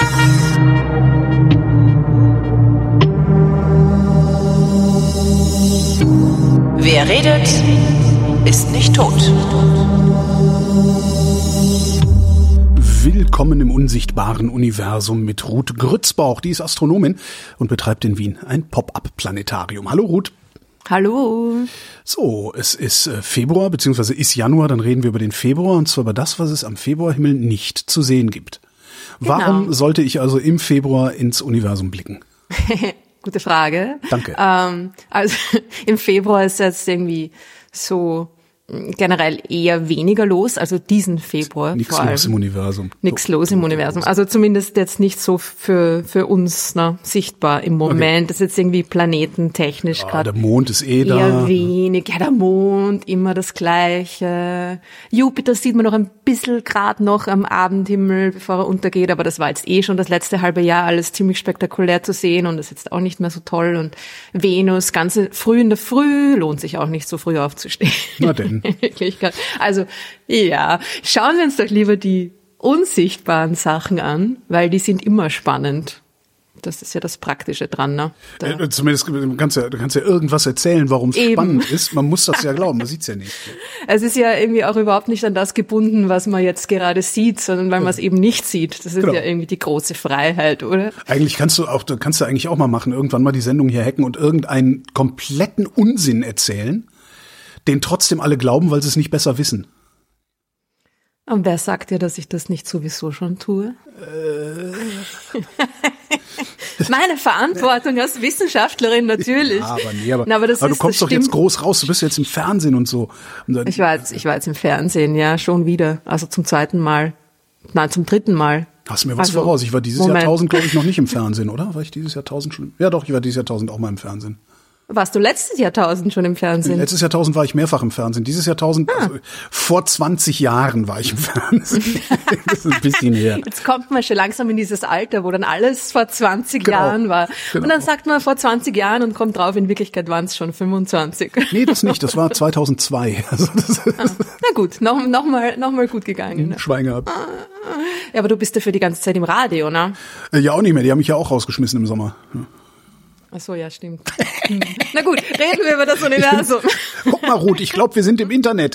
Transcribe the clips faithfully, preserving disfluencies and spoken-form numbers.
Wer redet, ist nicht tot. Willkommen im unsichtbaren Universum mit Ruth Grützbauch. Die ist Astronomin und betreibt in Wien ein Pop-up-Planetarium. Hallo Ruth. Hallo. So, es ist Februar, beziehungsweise ist Januar, dann reden wir über den Februar, und zwar über das, was es am Februarhimmel nicht zu sehen gibt. Genau. Warum sollte ich also im Februar ins Universum blicken? Gute Frage. Danke. Ähm, also im Februar ist jetzt irgendwie so generell eher weniger los, also diesen Februar. Nichts los im Universum. Nichts los im Universum. Also zumindest jetzt nicht so für für uns ne, sichtbar im Moment. Okay. Das ist jetzt irgendwie planetentechnisch ja, gerade. Der Mond ist eh eher da. wenig. Ja, der Mond, immer das Gleiche. Jupiter sieht man noch ein bisschen gerade noch am Abendhimmel, bevor er untergeht, aber das war jetzt eh schon das letzte halbe Jahr alles ziemlich spektakulär zu sehen und das ist jetzt auch nicht mehr so toll. Und Venus, ganze früh in der Früh, lohnt sich auch nicht so früh aufzustehen. Na denn. Also, ja, schauen wir uns doch lieber die unsichtbaren Sachen an, weil die sind immer spannend. Das ist ja das Praktische dran, ne? Äh, zumindest, du kannst ja, du kannst ja irgendwas erzählen, warum es spannend ist. Man muss das ja glauben, man sieht's ja nicht. Es ist ja irgendwie auch überhaupt nicht an das gebunden, was man jetzt gerade sieht, sondern weil ja. man es eben nicht sieht. Das ist genau. ja irgendwie die große Freiheit, oder? Eigentlich kannst du auch, kannst du eigentlich auch mal machen, irgendwann mal die Sendung hier hacken und irgendeinen kompletten Unsinn erzählen, den trotzdem alle glauben, weil sie es nicht besser wissen. Und wer sagt dir, dass ich das nicht sowieso schon tue? Äh. Meine Verantwortung als Wissenschaftlerin natürlich. Ja, aber nee, aber, Na, aber, das aber ist, du kommst doch stimmt. jetzt groß raus, du bist jetzt im Fernsehen und so. Und dann, ich war jetzt, ich war jetzt im Fernsehen, ja, schon wieder. Also zum zweiten Mal. Nein, zum dritten Mal. Hast du mir was also, voraus? Ich war dieses Moment. Jahrtausend, glaube ich, noch nicht im Fernsehen, oder? War ich dieses Jahrtausend schon? Ja doch, ich war dieses Jahrtausend auch mal im Fernsehen. Warst du letztes Jahrtausend schon im Fernsehen? Letztes Jahrtausend war ich mehrfach im Fernsehen. Dieses Jahrtausend, ah. also vor zwanzig Jahren war ich im Fernsehen. Das ist ein bisschen her. Jetzt kommt man schon langsam in dieses Alter, wo dann alles vor zwanzig genau. Jahren war. Genau. Und dann sagt man vor zwanzig Jahren und kommt drauf, in Wirklichkeit waren es schon fünfundzwanzig. Nee, das nicht. Das war zweitausendzwei. Also das ah. Na gut, noch, noch mal, noch mal gut gegangen. Ne? Schwein gehabt. Ja, aber du bist ja für die ganze Zeit im Radio, ne? Ja, auch nicht mehr. Die haben mich ja auch rausgeschmissen im Sommer. Ja. Ach so, ja, stimmt. Hm. Na gut, reden wir über das Universum. Guck mal, Ruth, ich glaube, wir sind im Internet.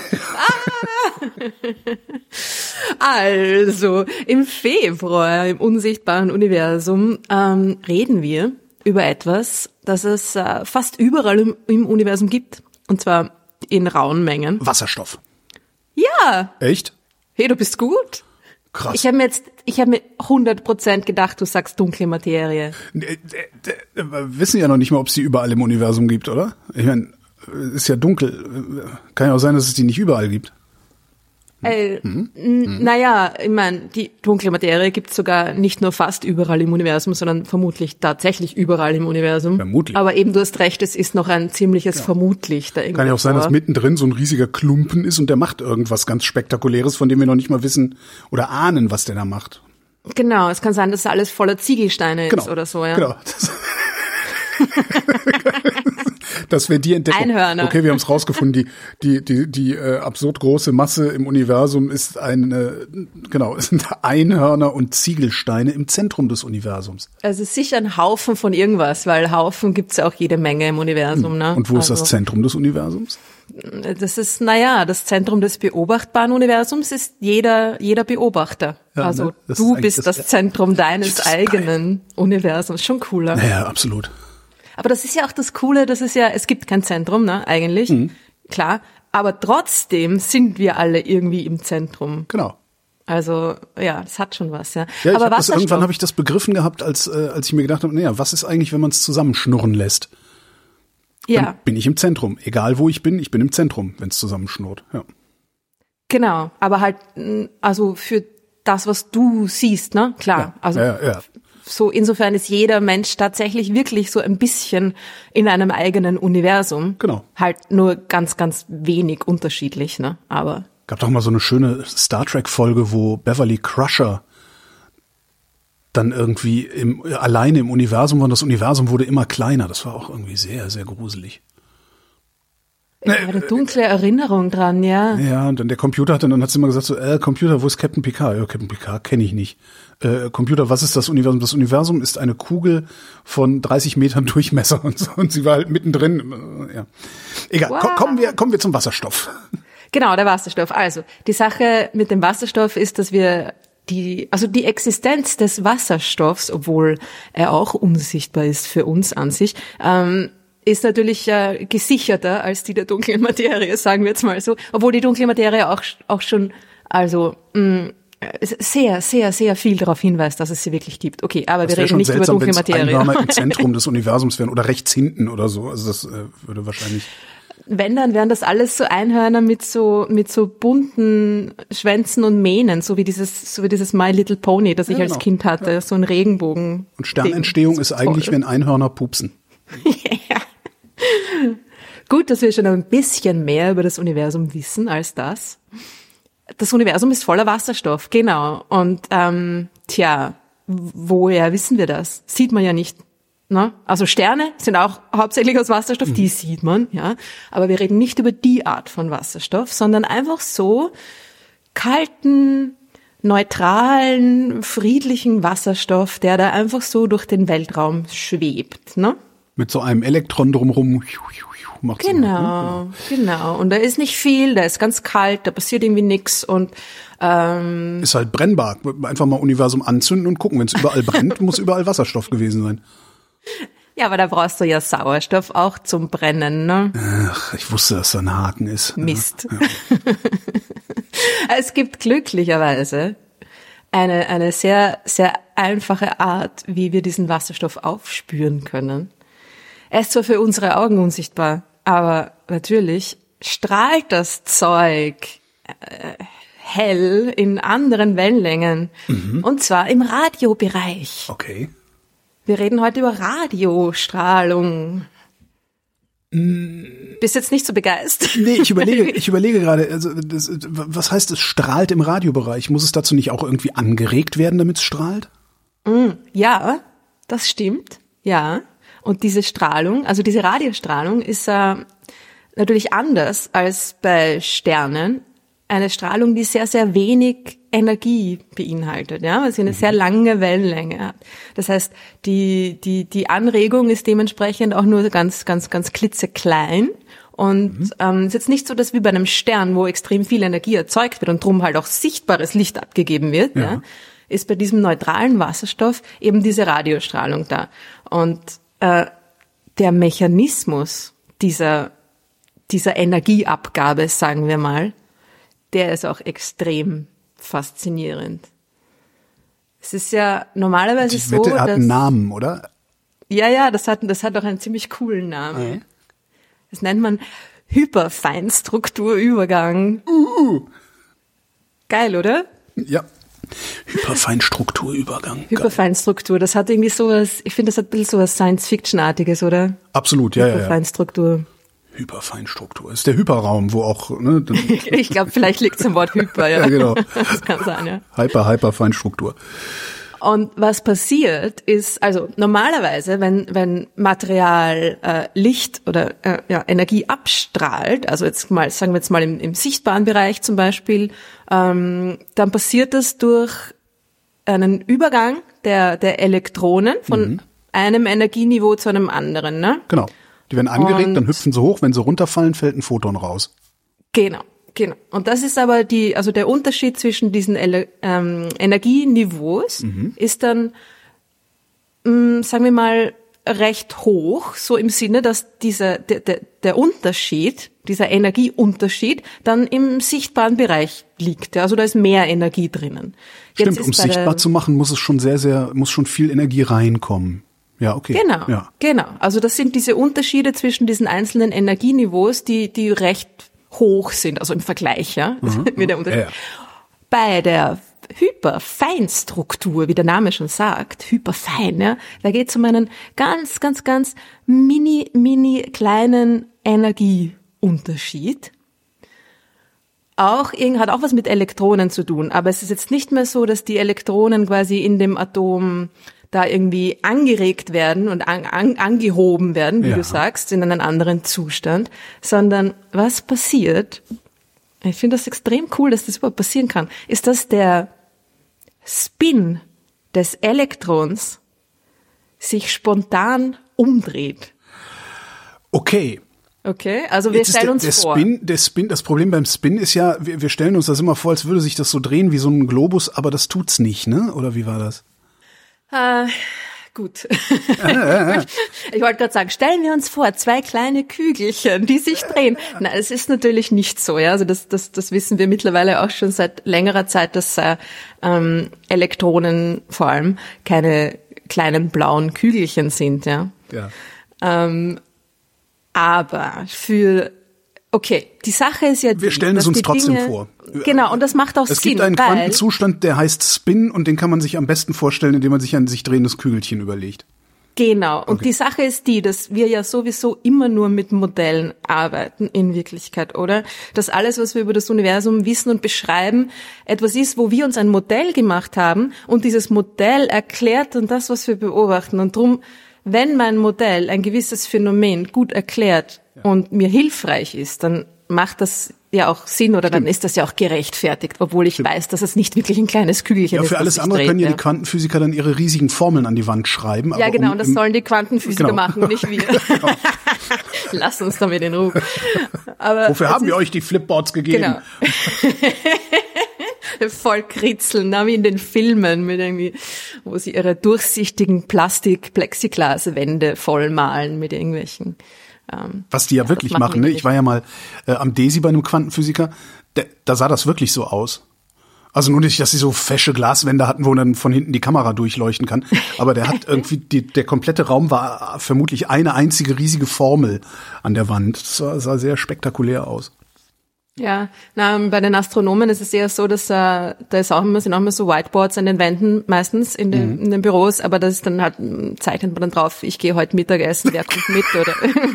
Ah. Also, im Februar, im unsichtbaren Universum, ähm, reden wir über etwas, das es äh, fast überall im, im Universum gibt. Und zwar in rauen Mengen. Wasserstoff. Ja. Echt? Hey, du bist gut. Krass. Ich habe mir jetzt, ich habe mir hundert Prozent gedacht, du sagst dunkle Materie. Wir wissen ja noch nicht mal, ob es die überall im Universum gibt, oder? Ich meine, es ist ja dunkel. Kann ja auch sein, dass es die nicht überall gibt. Äh, mhm. n- naja, ich meine, die dunkle Materie gibt's sogar nicht nur fast überall im Universum, sondern vermutlich tatsächlich überall im Universum. Vermutlich. Aber eben, du hast recht, es ist noch ein ziemliches ja. Vermutlich. Da Kann ja auch sein, dass mittendrin so ein riesiger Klumpen ist und der macht irgendwas ganz Spektakuläres, von dem wir noch nicht mal wissen oder ahnen, was der da macht. Genau, es kann sein, dass alles voller Ziegelsteine genau. ist oder so, ja. Genau. Dass wir die entdecken. Einhörner. Okay, wir haben es rausgefunden. Die die die die äh, absurd große Masse im Universum ist eine genau, es sind Einhörner und Ziegelsteine im Zentrum des Universums. Also sicher ein Haufen von irgendwas, weil Haufen gibt's ja auch jede Menge im Universum, hm. ne? Und wo also, ist das Zentrum des Universums? Das ist, naja, das Zentrum des beobachtbaren Universums ist jeder jeder Beobachter. Ja, also ne? du bist das, das Zentrum deines das eigenen Universums. Schon cooler. Naja, absolut. Aber das ist ja auch das Coole, das ist ja, es gibt kein Zentrum, ne, eigentlich. Mhm. Klar. Aber trotzdem sind wir alle irgendwie im Zentrum. Genau. Also, ja, das hat schon was, ja. Ja, aber hab das, irgendwann habe ich das begriffen gehabt, als, äh, als ich mir gedacht habe, naja, was ist eigentlich, wenn man es zusammenschnurren lässt? Ja. Dann bin ich im Zentrum. Egal wo ich bin, ich bin im Zentrum, wenn es zusammenschnurrt. Ja. Genau. Aber halt, also für das, was du siehst, ne, klar. Ja. Also, ja, ja. So insofern ist jeder Mensch tatsächlich wirklich so ein bisschen in einem eigenen Universum. Genau. Halt nur ganz, ganz wenig unterschiedlich, ne? Aber. Gab doch mal so eine schöne Star Trek Folge, wo Beverly Crusher dann irgendwie im, alleine im Universum war und das Universum wurde immer kleiner. Das war auch irgendwie sehr, sehr gruselig. Ich habe eine dunkle Erinnerung dran, ja. Ja, und dann der Computer hat, und dann hat sie immer gesagt so, äh, Computer, wo ist Captain Picard? Ja, Captain Picard kenne ich nicht. Äh, Computer, was ist das Universum? Das Universum ist eine Kugel von dreißig Metern Durchmesser und so. Und sie war halt mittendrin. Ja. Egal, wow. Komm, kommen wir, kommen wir zum Wasserstoff. Genau, der Wasserstoff. Also, die Sache mit dem Wasserstoff ist, dass wir die, also die Existenz des Wasserstoffs, obwohl er auch unsichtbar ist für uns an sich, ähm, ist natürlich äh, gesicherter als die der dunklen Materie, sagen wir jetzt mal so. Obwohl die dunkle Materie auch auch schon, also mh, sehr, sehr, sehr viel darauf hinweist, dass es sie wirklich gibt. Okay, aber das wir reden nicht seltsam, über dunkle Materie. Einwärmer im Zentrum des Universums wären oder rechts hinten oder so. Also das äh, würde wahrscheinlich. Wenn, dann wären das alles so Einhörner mit so mit so bunten Schwänzen und Mähnen, so wie dieses so wie dieses My Little Pony, das ich ja, genau. als Kind hatte, ja. so ein Regenbogen. Und Sternentstehung ist eigentlich, toll. Wenn Einhörner pupsen. Ja. Gut, dass wir schon ein bisschen mehr über das Universum wissen als das. Das Universum ist voller Wasserstoff, genau. Und ähm, tja, woher wissen wir das? Sieht man ja nicht. Ne? Also Sterne sind auch hauptsächlich aus Wasserstoff, mhm. die sieht man, ja. Aber wir reden nicht über die Art von Wasserstoff, sondern einfach so kalten, neutralen, friedlichen Wasserstoff, der da einfach so durch den Weltraum schwebt, ne? Mit so einem Elektron drumherum. Macht's genau, immer. genau. Und da ist nicht viel, da ist ganz kalt, da passiert irgendwie nix und ähm, ist halt brennbar. Einfach mal Universum anzünden und gucken. Wenn es überall brennt, muss überall Wasserstoff gewesen sein. Ja, aber da brauchst du ja Sauerstoff auch zum Brennen, ne? Ach, ich wusste, dass da ein Haken ist. Mist. Ja. Es gibt glücklicherweise eine eine sehr, sehr einfache Art, wie wir diesen Wasserstoff aufspüren können. Er ist zwar für unsere Augen unsichtbar, aber natürlich strahlt das Zeug äh, hell in anderen Wellenlängen. Mhm. Und zwar im Radiobereich. Okay. Wir reden heute über Radiostrahlung. Mm. Bist jetzt nicht so begeistert? Nee, ich überlege, ich überlege gerade, also das, was heißt es strahlt im Radiobereich? Muss es dazu nicht auch irgendwie angeregt werden, damit es strahlt? Mm, ja, das stimmt. Ja. Und diese Strahlung, also diese Radiostrahlung ist äh, natürlich anders als bei Sternen. Eine Strahlung, die sehr, sehr wenig Energie beinhaltet, ja, weil sie eine sehr lange Wellenlänge hat. Das heißt, die, die, die Anregung ist dementsprechend auch nur ganz, ganz, ganz klitzeklein. Und mhm. ähm, ist jetzt nicht so, dass wie bei einem Stern, wo extrem viel Energie erzeugt wird und drum halt auch sichtbares Licht abgegeben wird, ja, ja ist bei diesem neutralen Wasserstoff eben diese Radiostrahlung da. Und äh, der Mechanismus dieser, dieser Energieabgabe, sagen wir mal, der ist auch extrem faszinierend. Es ist ja normalerweise ich so, wette, er hat dass einen Namen, oder? Ja, ja, das hat das hat auch einen ziemlich coolen Namen. Okay. Das nennt man Hyperfeinstrukturübergang. Uh. Geil, oder? Ja. Hyperfeinstrukturübergang. Hyperfeinstruktur, das hat irgendwie sowas, ich finde, das hat ein bisschen sowas Science-Fiction-artiges, oder? Absolut, ja, ja, ja. Hyperfeinstruktur. Hyperfeinstruktur. Das ist der Hyperraum, wo auch, ne? Ich glaube, vielleicht liegt es im Wort Hyper, ja. Ja, genau. Das kann sein, ja. Hyper, Hyperfeinstruktur. Und was passiert ist, also normalerweise, wenn wenn Material äh, Licht oder äh, ja, Energie abstrahlt, also jetzt mal sagen wir jetzt mal im, im sichtbaren Bereich zum Beispiel, ähm, dann passiert das durch einen Übergang der der Elektronen von mhm. einem Energieniveau zu einem anderen, ne? Genau. Die werden angeregt, und dann hüpfen sie hoch, wenn sie runterfallen, fällt ein Photon raus. Genau. Genau. Und das ist aber die, also der Unterschied zwischen diesen Ele- ähm, Energieniveaus mhm. ist dann, mh, sagen wir mal, recht hoch, so im Sinne, dass dieser, der, der, der Unterschied, dieser Energieunterschied dann im sichtbaren Bereich liegt. Ja? Also da ist mehr Energie drinnen. Stimmt, um es sichtbar zu machen, muss es schon sehr, sehr, muss schon viel Energie reinkommen. Ja, okay. Genau, ja. genau. Also das sind diese Unterschiede zwischen diesen einzelnen Energieniveaus, die, die recht hoch sind, also im Vergleich, ja, mhm. mit der Unterschied. Ja, ja. Bei der Hyperfeinstruktur, wie der Name schon sagt, hyperfein, ja, da geht es um einen ganz, ganz, ganz mini, mini kleinen Energieunterschied. Auch, hat auch was mit Elektronen zu tun, aber es ist jetzt nicht mehr so, dass die Elektronen quasi in dem Atom da irgendwie angeregt werden und an, an, angehoben werden, wie ja. du sagst, in einen anderen Zustand, sondern was passiert, ich finde das extrem cool, dass das überhaupt passieren kann, ist, dass der Spin des Elektrons sich spontan umdreht. Okay. Okay, also wir Jetzt stellen der, uns der vor. Spin, der Spin, das Problem beim Spin ist ja, wir, wir stellen uns das immer vor, als würde sich das so drehen wie so ein Globus, aber das tut's nicht, ne? Oder wie war das? Äh, gut. Ich wollte gerade sagen, stellen wir uns vor, zwei kleine Kügelchen, die sich drehen. Nein, es ist natürlich nicht so, ja. Also das, das, das wissen wir mittlerweile auch schon seit längerer Zeit, dass äh, ähm, Elektronen vor allem keine kleinen blauen Kügelchen sind, ja. Ja. Ähm, aber für okay, die Sache ist ja die, wir stellen es uns trotzdem Dinge, vor. Genau, und das macht auch es Sinn. Es gibt einen weil, Quantenzustand, der heißt Spin und den kann man sich am besten vorstellen, indem man sich ein sich drehendes Kügelchen überlegt. Genau, und okay. die Sache ist die, dass wir ja sowieso immer nur mit Modellen arbeiten in Wirklichkeit, oder? Dass alles, was wir über das Universum wissen und beschreiben, etwas ist, wo wir uns ein Modell gemacht haben und dieses Modell erklärt dann das, was wir beobachten. Und drum, wenn mein Modell ein gewisses Phänomen gut erklärt und mir hilfreich ist, dann macht das ja auch Sinn oder Stimmt. dann ist das ja auch gerechtfertigt, obwohl ich Stimmt. weiß, dass es nicht wirklich ein kleines Kügelchen ja, ist. Für alles andere dreht, können ja ja die Quantenphysiker dann ihre riesigen Formeln an die Wand schreiben. Ja, aber genau, um, und das sollen die Quantenphysiker genau. machen, nicht wir. Lass uns damit in Ruhe. Aber wofür haben wir euch die Flipboards gegeben? Genau. Voll kritzeln, wie in den Filmen, mit irgendwie, wo sie ihre durchsichtigen Plastik-Plexiglas-Wände vollmalen mit irgendwelchen. Ähm, Was die ja, ja wirklich machen, ne? Ich war ja mal äh, am DESI bei einem Quantenphysiker, der, da sah das wirklich so aus. Also nur nicht, dass sie so fesche Glaswände hatten, wo dann von hinten die Kamera durchleuchten kann. Aber der hat irgendwie, die, der komplette Raum war vermutlich eine einzige riesige Formel an der Wand. Das sah, sah sehr spektakulär aus. Ja, na, bei den Astronomen ist es eher so, dass äh, da ist auch immer, sind auch immer so Whiteboards an den Wänden meistens in den, mhm. in den Büros, aber das ist dann halt, zeichnet man dann drauf, ich gehe heute Mittagessen, wer kommt mit, oder?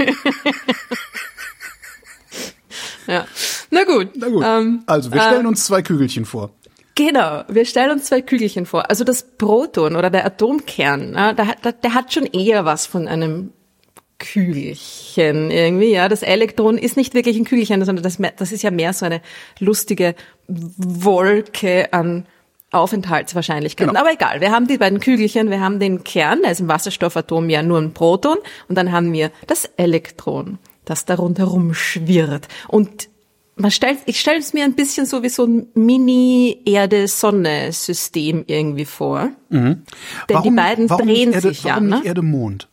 Ja, na gut. Na gut. Ähm, also, wir stellen äh, uns zwei Kügelchen vor. Genau, wir stellen uns zwei Kügelchen vor. Also das Proton oder der Atomkern, ja, der, der, der hat schon eher was von einem Kügelchen irgendwie, ja. Das Elektron ist nicht wirklich ein Kügelchen, sondern das, das ist ja mehr so eine lustige Wolke an Aufenthaltswahrscheinlichkeiten. Genau. Aber egal, wir haben die beiden Kügelchen, wir haben den Kern, da ist im Wasserstoffatom ja nur ein Proton und dann haben wir das Elektron, das da rundherum schwirrt. Und man stellt, ich stelle es mir ein bisschen so wie so ein Mini-Erde-Sonne-System irgendwie vor. Mhm. Denn warum, die beiden warum drehen Erde, sich ja. Warum ne? nicht Erde-Mond?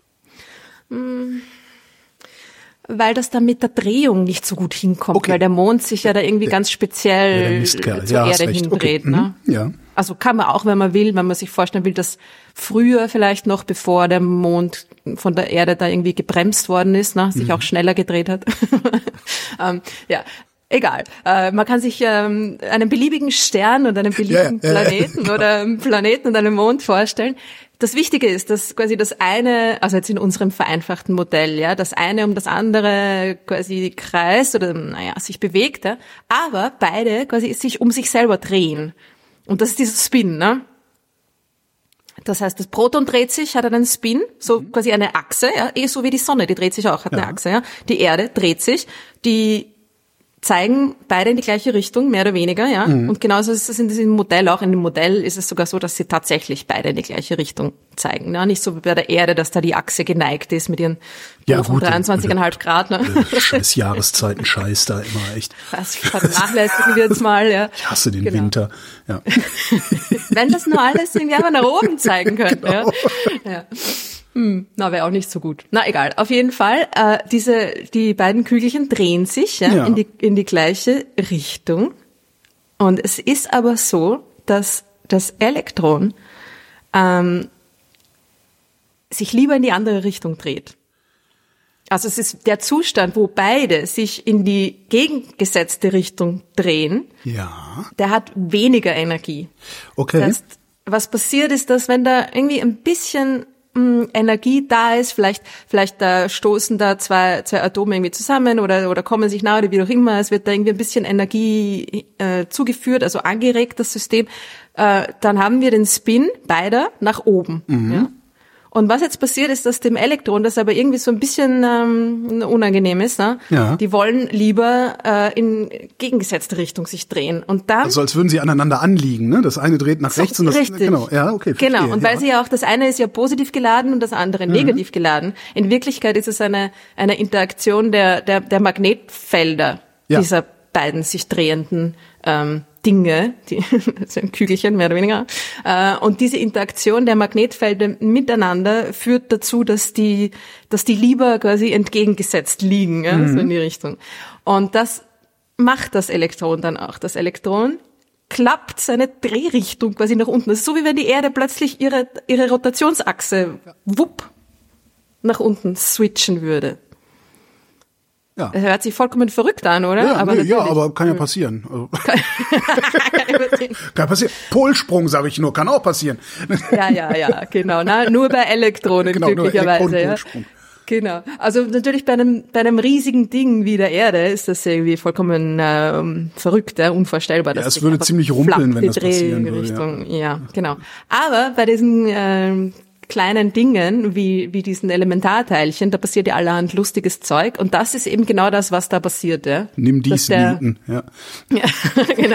Weil das da mit der Drehung nicht so gut hinkommt, okay. weil der Mond sich ja da irgendwie der, ganz speziell zur ja, Erde hindreht. Okay. Ne? Mhm. Ja. Also kann man auch, wenn man will, wenn man sich vorstellen will, dass früher vielleicht noch, bevor der Mond von der Erde da irgendwie gebremst worden ist, ne, sich mhm. auch schneller gedreht hat. ähm, ja. Egal. Äh, man kann sich ähm, einen beliebigen Stern und einen beliebigen ja, ja, Planeten ja. oder einen Planeten und einen Mond vorstellen. Das Wichtige ist, dass quasi das eine, also jetzt in unserem vereinfachten Modell, ja, das eine um das andere quasi kreist oder, naja, sich bewegt, ja, aber beide quasi sich um sich selber drehen. Und das ist dieser Spin, ne? Das heißt, das Proton dreht sich, hat einen Spin, so mhm. quasi eine Achse, ja, eh so wie die Sonne, die dreht sich auch, hat ja. eine Achse, ja. Die Erde dreht sich, die zeigen beide in die gleiche Richtung, mehr oder weniger, ja. Mhm. Und genauso ist es in diesem Modell auch. In dem Modell ist es sogar so, dass sie tatsächlich beide in die gleiche Richtung zeigen. Ja, nicht so wie bei der Erde, dass da die Achse geneigt ist mit ihren ja, gut, dreiundzwanzig Komma fünf Grad. Ne? Scheiß Jahreszeiten, Scheiß da immer echt. Das vernachlässigen wir jetzt mal, ja. Ich hasse den genau. Winter, ja. Wenn das nur alles irgendwie einfach nach oben zeigen könnte, genau. ja. ja. Hm, na, wäre auch nicht so gut. Na, egal. Auf jeden Fall, äh, diese, die beiden Kügelchen drehen sich, ja, ja. in die, in die gleiche Richtung. Und es ist aber so, dass das Elektron, ähm, sich lieber in die andere Richtung dreht. Also es ist der Zustand, wo beide sich in die gegengesetzte Richtung drehen. Ja. Der hat weniger Energie. Okay. Das heißt, was passiert ist, dass wenn da irgendwie ein bisschen Energie da ist, vielleicht vielleicht da stoßen da zwei zwei Atome irgendwie zusammen oder oder kommen sich nahe oder wie auch immer, es wird da irgendwie ein bisschen Energie äh, zugeführt, also angeregt das System, äh, dann haben wir den Spin beider nach oben. Mhm. Ja? Und was jetzt passiert ist, dass dem Elektron das aber irgendwie so ein bisschen ähm, unangenehm ist. Ne? Ja. Die wollen lieber äh, in gegengesetzte Richtung sich drehen. Und dann also als würden sie aneinander anliegen, ne? Das eine dreht nach rechts und das richtig. Genau, ja, okay. Verstehe, genau. Und weil ja. sie ja auch, das eine ist ja positiv geladen und das andere mhm. negativ geladen. In Wirklichkeit ist es eine eine Interaktion der der der Magnetfelder ja. dieser beiden sich drehenden ähm, Dinge, die so ein Kügelchen mehr oder weniger. Äh, und diese Interaktion der Magnetfelder miteinander führt dazu, dass die, dass die lieber quasi entgegengesetzt liegen, ja, mhm. so in die Richtung. Und das macht das Elektron dann auch. Das Elektron klappt seine Drehrichtung quasi nach unten. Das ist so, wie wenn die Erde plötzlich ihre ihre Rotationsachse wupp nach unten switchen würde. Ja. Das hört sich vollkommen verrückt an, oder? Ja, aber, nee, ja, aber kann ja passieren. Also, kann kann passieren. Polsprung, sage ich nur, kann auch passieren. Ja, ja, ja, genau. Na, nur bei Elektronen genau, glücklicherweise. Nur ja. Genau. Also natürlich bei einem bei einem riesigen Ding wie der Erde ist das irgendwie vollkommen ähm, verrückt, ja, unvorstellbar. Ja, es würde ziemlich rumpeln, wenn das passieren würde. Ja. ja, genau. Aber bei diesen ähm, kleinen Dingen wie wie diesen Elementarteilchen, da passiert ja allerhand lustiges Zeug und das ist eben genau das, was da passiert, ja. Nimm dies, der, Newton, ja. Ja, genau.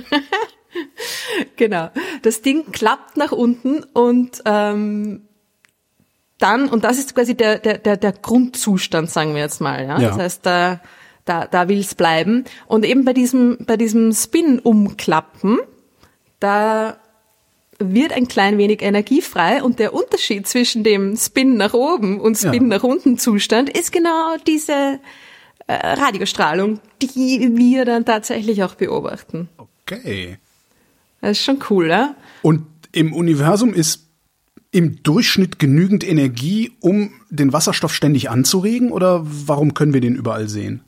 Genau. Das Ding klappt nach unten und ähm, dann, und das ist quasi der der der der Grundzustand, sagen wir jetzt mal, ja. ja. Das heißt, da da da will's bleiben und eben bei diesem bei diesem Spin umklappen, da wird ein klein wenig Energie frei und der Unterschied zwischen dem Spin nach oben und Spin ja. nach unten Zustand ist genau diese äh, Radiostrahlung, die wir dann tatsächlich auch beobachten. Okay. Das ist schon cool, ja? Und im Universum ist im Durchschnitt genügend Energie, um den Wasserstoff ständig anzuregen, oder warum können wir den überall sehen?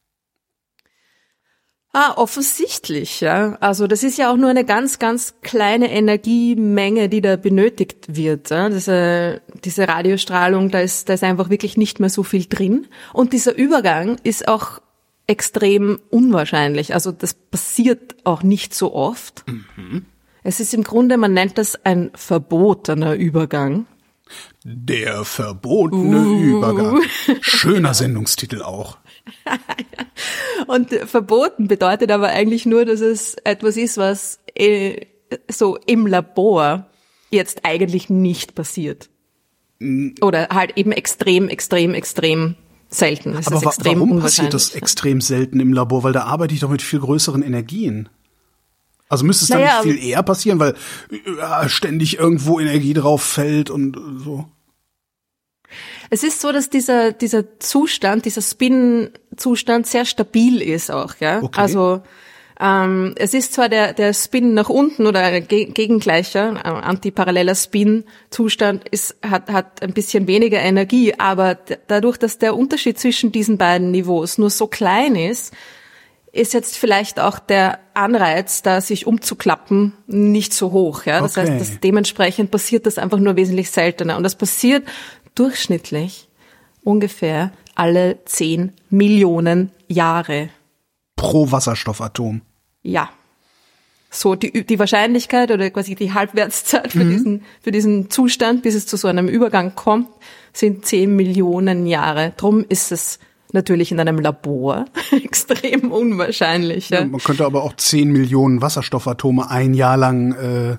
Ah, offensichtlich, ja. Also das ist ja auch nur eine ganz, ganz kleine Energiemenge, die da benötigt wird. Ja? Diese, diese Radiostrahlung, da ist, da ist einfach wirklich nicht mehr so viel drin. Und dieser Übergang ist auch extrem unwahrscheinlich. Also das passiert auch nicht so oft. Mhm. Es ist im Grunde, man nennt das ein verbotener Übergang. Der verbotene uh. Übergang. Schöner Sendungstitel auch. Und verboten bedeutet aber eigentlich nur, dass es etwas ist, was äh, so im Labor jetzt eigentlich nicht passiert. Oder halt eben extrem, extrem, extrem selten. Es aber ist extrem warum passiert das extrem selten im Labor? Weil da arbeite ich doch mit viel größeren Energien. Also müsste es dann naja, nicht viel eher passieren, weil ja, ständig irgendwo Energie drauf fällt und so. Es ist so, dass dieser dieser Zustand, dieser Spin-Zustand sehr stabil ist auch, ja. Okay. Also ähm, es ist zwar der der Spin nach unten oder ein gegengleicher äh, antiparalleler Spin-Zustand ist hat hat ein bisschen weniger Energie, aber d- dadurch, dass der Unterschied zwischen diesen beiden Niveaus nur so klein ist, ist jetzt vielleicht auch der Anreiz, da sich umzuklappen, nicht so hoch, ja. Das okay. heißt, dass dementsprechend passiert das einfach nur wesentlich seltener und das passiert durchschnittlich ungefähr alle zehn Millionen Jahre. Pro Wasserstoffatom? Ja. So, die, die Wahrscheinlichkeit oder quasi die Halbwertszeit für mhm. diesen, für diesen Zustand, bis es zu so einem Übergang kommt, sind zehn Millionen Jahre. Drum ist es natürlich in einem Labor extrem unwahrscheinlich. Ja. Ja, man könnte aber auch zehn Millionen Wasserstoffatome ein Jahr lang, äh,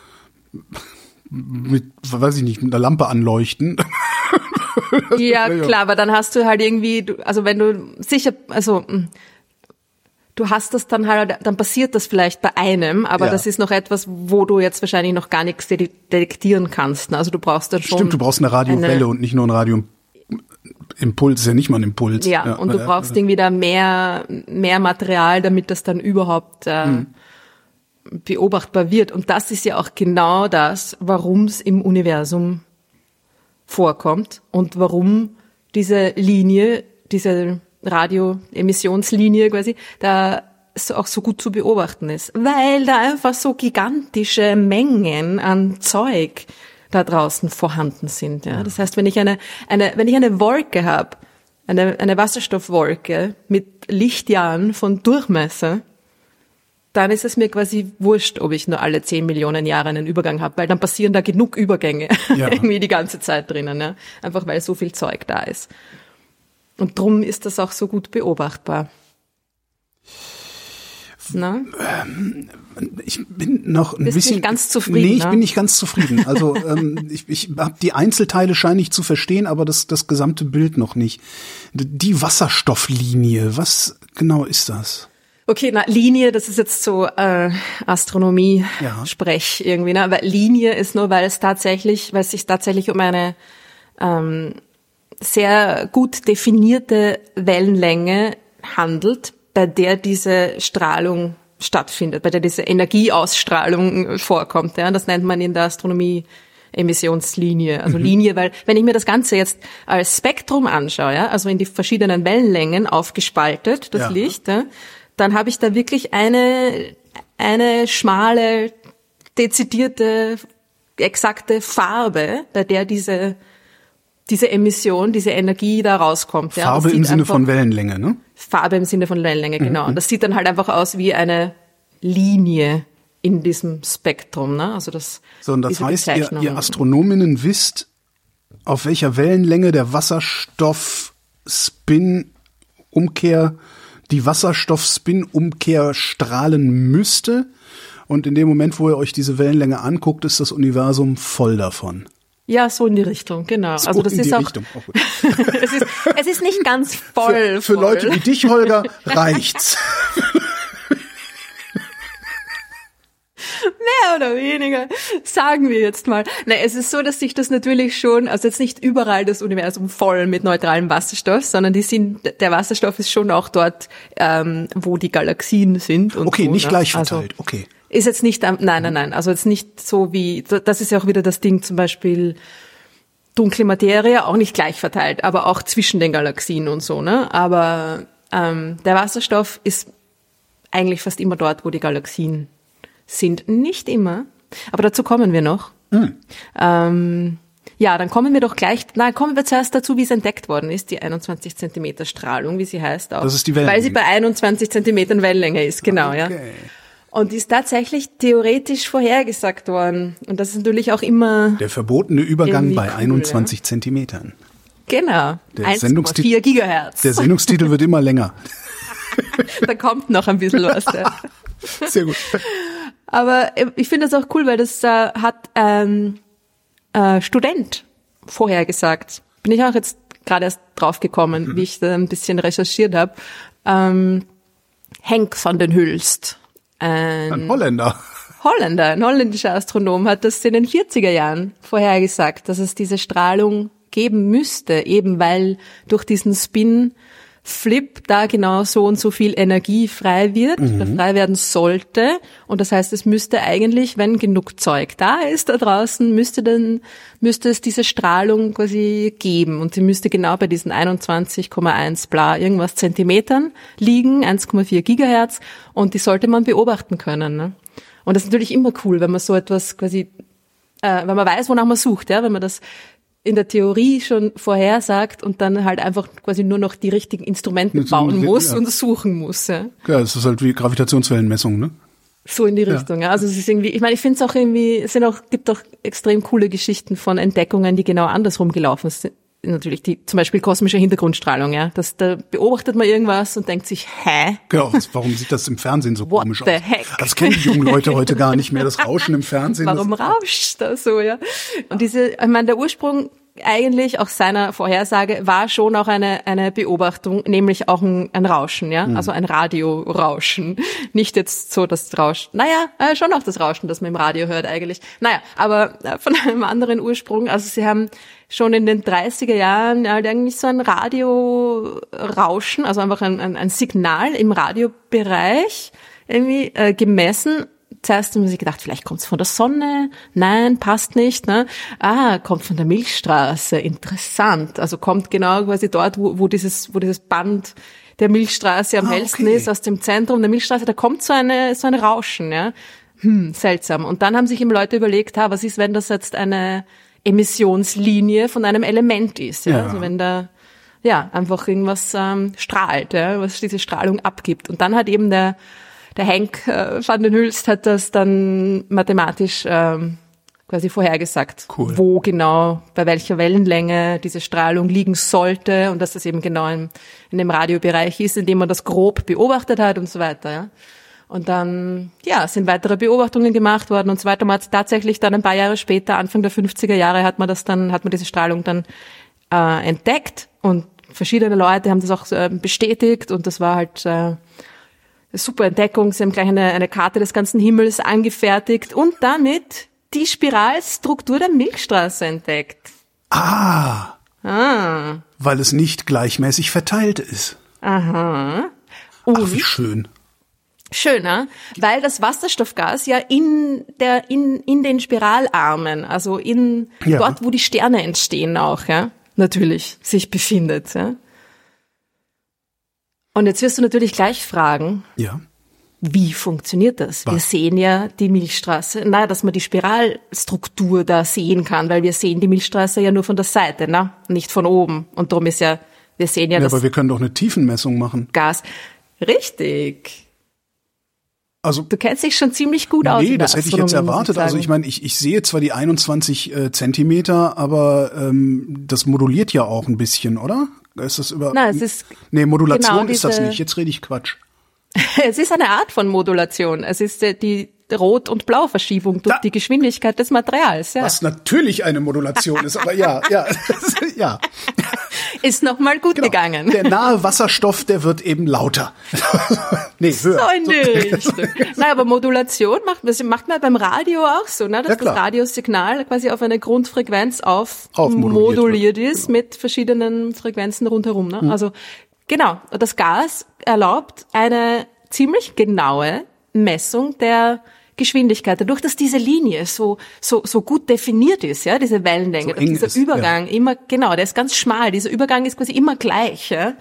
mit, weiß ich nicht, mit einer Lampe anleuchten. Ja, klar, aber dann hast du halt irgendwie, also wenn du sicher, also du hast das dann halt, dann passiert das vielleicht bei einem, aber ja. das ist noch etwas, wo du jetzt wahrscheinlich noch gar nichts detektieren kannst. Also du brauchst dann schon. Stimmt, du brauchst eine Radiowelle eine, und nicht nur ein Radioimpuls, ist ja nicht mal ein Impuls. Ja, ja und du brauchst irgendwie da mehr, mehr Material, damit das dann überhaupt äh, hm. beobachtbar wird. Und das ist ja auch genau das, warum es im Universum vorkommt und warum diese Linie, diese Radioemissionslinie quasi, da so auch so gut zu beobachten ist. Weil da einfach so gigantische Mengen an Zeug da draußen vorhanden sind. Ja? Das heißt, wenn ich eine, eine, wenn ich eine Wolke habe, eine, eine Wasserstoffwolke mit Lichtjahren von Durchmesser, dann ist es mir quasi wurscht, ob ich nur alle zehn Millionen Jahre einen Übergang habe, weil dann passieren da genug Übergänge ja. irgendwie die ganze Zeit drinnen, ja? Einfach weil so viel Zeug da ist. Und drum ist das auch so gut beobachtbar. Na? Ähm, ich bin noch ein Bist bisschen nicht ganz zufrieden. Nee, ich ne? bin nicht ganz zufrieden. Also ähm, ich, ich habe die Einzelteile scheine ich zu verstehen, aber das das gesamte Bild noch nicht. Die Wasserstofflinie, was genau ist das? Okay, na, Linie, das ist jetzt so äh, Astronomie-Sprech ja. irgendwie, ne? Aber Linie ist nur, weil es tatsächlich, weil es sich tatsächlich um eine ähm, sehr gut definierte Wellenlänge handelt, bei der diese Strahlung stattfindet, bei der diese Energieausstrahlung vorkommt. Ja? Das nennt man in der Astronomie Emissionslinie, also mhm. Linie, weil wenn ich mir das Ganze jetzt als Spektrum anschaue, ja, also in die verschiedenen Wellenlängen aufgespaltet, das ja. Licht, ja, dann habe ich da wirklich eine eine schmale, dezidierte, exakte Farbe, bei der diese diese Emission, diese Energie da rauskommt. Ja. Farbe im Sinne von Wellenlänge, ne? Farbe im Sinne von Wellenlänge, genau. Und das sieht dann halt einfach aus wie eine Linie in diesem Spektrum, ne? Also das. So, und das heißt, ihr, ihr Astronominnen wisst, auf welcher Wellenlänge der Wasserstoff-Spin-Umkehr, die Wasserstoff-Spin-Umkehr strahlen müsste. Und in dem Moment, wo ihr euch diese Wellenlänge anguckt, ist das Universum voll davon. Ja, so in die Richtung, genau. So also das in ist die auch. Richtung. Oh, es, ist, es ist nicht ganz voll. Für, für voll. Leute wie dich, Holger, reicht's. Mehr oder weniger, sagen wir jetzt mal. Nein, es ist so, dass sich das natürlich schon, also jetzt nicht überall das Universum voll mit neutralem Wasserstoff, sondern die sind, der Wasserstoff ist schon auch dort, ähm, wo die Galaxien sind. Und okay, so, nicht ne? gleich verteilt, also, okay. Ist jetzt nicht, nein, nein, nein, also jetzt nicht so wie, das ist ja auch wieder das Ding, zum Beispiel dunkle Materie, auch nicht gleich verteilt, aber auch zwischen den Galaxien und so, ne? Aber ähm, der Wasserstoff ist eigentlich fast immer dort, wo die Galaxien sind. Nicht immer, aber dazu kommen wir noch. Mhm. Ähm, ja, dann kommen wir doch gleich, nein, kommen wir zuerst dazu, wie es entdeckt worden ist, die einundzwanzig Zentimeter Strahlung, wie sie heißt auch. Das ist die Wellenlänge. Weil sie bei einundzwanzig Zentimetern Wellenlänge ist, genau, okay. ja. Und die ist tatsächlich theoretisch vorhergesagt worden. Und das ist natürlich auch immer der verbotene Übergang bei cool, einundzwanzig ja? Zentimetern. Genau, eins Komma vier Gigahertz. Der Sendungstitel wird immer länger. Da kommt noch ein bisschen was. Ja. Sehr gut. Aber ich finde das auch cool, weil das äh, hat ein äh, Student vorhergesagt. Bin ich auch jetzt gerade erst drauf gekommen, mhm. wie ich da ein bisschen recherchiert habe. Ähm, Henk van den Hulst. Ein, ein Holländer. Holländer, ein holländischer Astronom hat das in den vierziger Jahren vorhergesagt, dass es diese Strahlung geben müsste, eben weil durch diesen Spin-Flip da genau so und so viel Energie frei wird, mhm. frei werden sollte. Und das heißt, es müsste eigentlich, wenn genug Zeug da ist da draußen, müsste dann, müsste es diese Strahlung quasi geben. Und sie müsste genau bei diesen einundzwanzig Komma eins bla irgendwas Zentimetern liegen, eins Komma vier Gigahertz. Und die sollte man beobachten können, ne? Und das ist natürlich immer cool, wenn man so etwas quasi, äh, wenn man weiß, wonach man sucht, ja, wenn man das in der Theorie schon vorhersagt und dann halt einfach quasi nur noch die richtigen Instrumente Mit bauen so, muss ja. und suchen muss. Ja, ja, es ist halt wie Gravitationswellenmessung, ne? So in die Richtung, ja. ja. Also es ist irgendwie, ich meine, ich finde es auch irgendwie, es sind auch, gibt auch extrem coole Geschichten von Entdeckungen, die genau andersrum gelaufen sind. Natürlich die, zum Beispiel kosmische Hintergrundstrahlung, ja. Das, da beobachtet man irgendwas und denkt sich, hä? Genau, warum sieht das im Fernsehen so What komisch the aus? Heck? Das kennen die jungen Leute heute gar nicht mehr, das Rauschen im Fernsehen. Warum rauscht das so, ja? Und diese, ich meine, der Ursprung eigentlich auch seiner Vorhersage war schon auch eine eine Beobachtung, nämlich auch ein, ein Rauschen, ja, mhm. also ein Radiorauschen. Nicht jetzt so das Rauschen, naja, äh, schon auch das Rauschen, das man im Radio hört eigentlich. Naja, aber äh, von einem anderen Ursprung. Also sie haben schon in den dreißiger Jahren halt eigentlich so ein Radiorauschen, also einfach ein, ein, ein Signal im Radiobereich irgendwie äh, gemessen. Zuerst haben wir sich gedacht, vielleicht kommt's von der Sonne. Nein, passt nicht. Ne? Ah, kommt von der Milchstraße. Interessant. Also kommt genau quasi dort, wo, wo dieses, wo dieses Band der Milchstraße am ah, hellsten okay. ist, aus dem Zentrum der Milchstraße. Da kommt so eine, so ein Rauschen. Ja, hm, seltsam. Und dann haben sich eben Leute überlegt, ha, was ist, wenn das jetzt eine Emissionslinie von einem Element ist? Ja, ja. Also wenn da ja einfach irgendwas ähm, strahlt, ja, was diese Strahlung abgibt. Und dann hat eben der der Henk äh, van den Hulst hat das dann mathematisch ähm, quasi vorhergesagt, cool. wo genau, bei welcher Wellenlänge diese Strahlung liegen sollte und dass das eben genau in, in dem Radiobereich ist, in dem man das grob beobachtet hat und so weiter. Ja. Und dann, ja, sind weitere Beobachtungen gemacht worden und so weiter. Man hat tatsächlich dann ein paar Jahre später, Anfang der fünfziger Jahre, hat man das dann, hat man diese Strahlung dann äh, entdeckt und verschiedene Leute haben das auch äh, bestätigt und das war halt äh, eine super Entdeckung. Sie haben gleich eine, eine Karte des ganzen Himmels angefertigt und damit die Spiralstruktur der Milchstraße entdeckt. Ah, Ah. weil es nicht gleichmäßig verteilt ist. Aha. Und Ach, wie schön. schöner, weil das Wasserstoffgas ja in der in in den Spiralarmen, also in Ja. dort, wo die Sterne entstehen auch, ja, natürlich sich befindet, ja. Und jetzt wirst du natürlich gleich fragen, Ja. wie funktioniert das? Was? Wir sehen ja die Milchstraße, na, dass man die Spiralstruktur da sehen kann, weil wir sehen die Milchstraße ja nur von der Seite, na, nicht von oben. Und darum ist ja, wir sehen ja, Ja, das aber wir können doch eine Tiefenmessung machen. Gas. Richtig. Also Du kennst dich schon ziemlich gut aus. nee, in der das hätte ich jetzt Astronomie, muss erwartet. Also sagen. ich meine, ich, ich sehe zwar die einundzwanzig äh, Zentimeter, aber ähm, das moduliert ja auch ein bisschen, oder? Ist das über? Nein, es ist Nee, Modulation genau ist das diese- nicht. Jetzt rede ich Quatsch. Es ist eine Art von Modulation. Es ist äh, die Rot- und Blauverschiebung durch Da- die Geschwindigkeit des Materials. Ja. Was natürlich eine Modulation ist, aber ja, ja, ja. Ist nochmal gut Genau. gegangen. Der nahe Wasserstoff, der wird eben lauter. nee, höher. So in die Richtung. Nein, aber Modulation macht, das macht man beim Radio auch so, ne? dass Ja, klar. das Radiosignal quasi auf eine Grundfrequenz auf Aufmoduliert moduliert wird, ist mit verschiedenen Frequenzen rundherum. Ne? Also genau, das Gas erlaubt eine ziemlich genaue Messung der Geschwindigkeit, dadurch, dass diese Linie so so so gut definiert ist, ja, diese Wellenlänge, So dass eng dieser ist, Übergang immer genau, der ist ganz schmal, dieser Übergang ist quasi immer gleich, ja.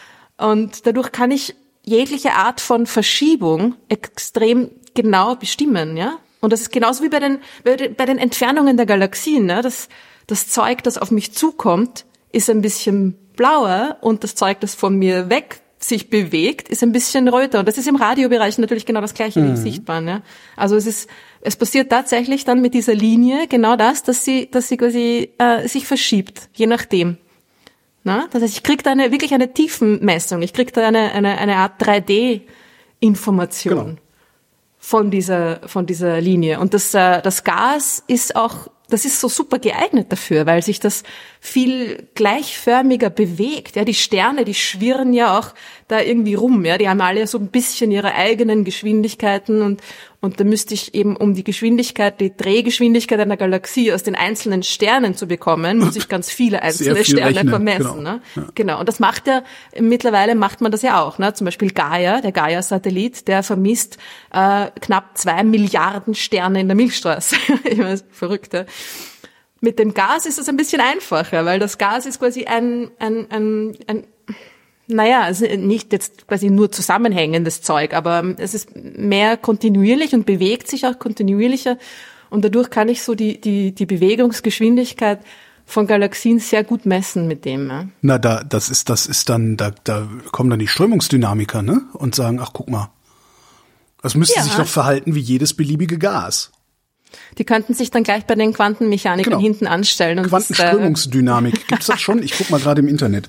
Und dadurch kann ich jegliche Art von Verschiebung extrem genau bestimmen, ja. Und das ist genauso wie bei den bei den, bei den Entfernungen der Galaxien, ne? Das das Zeug, das auf mich zukommt, ist ein bisschen blauer und das Zeug, das von mir weg sich bewegt, ist ein bisschen röter. Und das ist im Radiobereich natürlich genau das Gleiche wie im Sichtbaren, ja. Also es ist, es passiert tatsächlich dann mit dieser Linie genau das, dass sie, dass sie quasi äh, sich verschiebt, je nachdem. Na? Das heißt, ich kriege da eine, wirklich eine Tiefenmessung. Ich kriege da eine, eine, eine Art drei D-Information Genau. von dieser, von dieser Linie. Und das, äh, das Gas ist auch, das ist so super geeignet dafür, weil sich das viel gleichförmiger bewegt. Ja, die Sterne, die schwirren ja auch da irgendwie rum. Ja, die haben alle so ein bisschen ihre eigenen Geschwindigkeiten und und da müsste ich eben, um die Geschwindigkeit, die Drehgeschwindigkeit einer Galaxie aus den einzelnen Sternen zu bekommen, muss ich ganz viele einzelne viel Sterne rechnen, vermessen. genau. Ne? Ja. Genau. Und das macht ja, mittlerweile macht man das ja auch. Ne? Zum Beispiel Gaia, der Gaia-Satellit, der vermisst äh, knapp zwei Milliarden Sterne in der Milchstraße. Ich weiß, verrückt, ja. Mit dem Gas ist es ein bisschen einfacher, weil das Gas ist quasi ein, ein, ein, ein naja, also nicht jetzt quasi nur zusammenhängendes Zeug, aber es ist mehr kontinuierlich und bewegt sich auch kontinuierlicher und dadurch kann ich so die, die, die Bewegungsgeschwindigkeit von Galaxien sehr gut messen mit dem. Ja. Na, da, das ist, das ist dann, da, da kommen dann die Strömungsdynamiker, ne? Und sagen, ach, guck mal. Das müsste Ja. sich doch verhalten wie jedes beliebige Gas. Die könnten sich dann gleich bei den Quantenmechanikern Genau. hinten anstellen. Und das, äh, Quantenströmungsdynamik. Gibt's das schon? Ich guck mal gerade im Internet.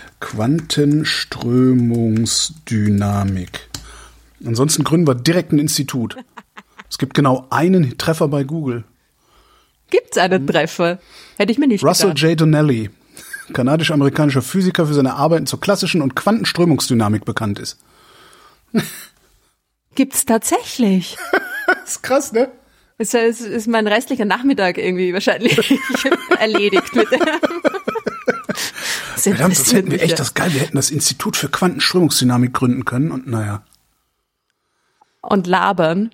Quantenströmungsdynamik. Ansonsten gründen wir direkt ein Institut. Es gibt genau einen Treffer bei Google. gibt's einen Treffer? Hätte ich mir nicht Russell gedacht. J. Donnelly, kanadisch-amerikanischer Physiker, für seine Arbeiten zur klassischen und Quantenströmungsdynamik bekannt ist. Gibt's tatsächlich. Das ist krass, ne? Es ist, ist mein restlicher Nachmittag irgendwie wahrscheinlich erledigt mit dem. Das Verdammt, das interessiert hätten wir mich echt ja. das geil. Wir hätten das Institut für Quantenströmungsdynamik gründen können und naja. Und labern.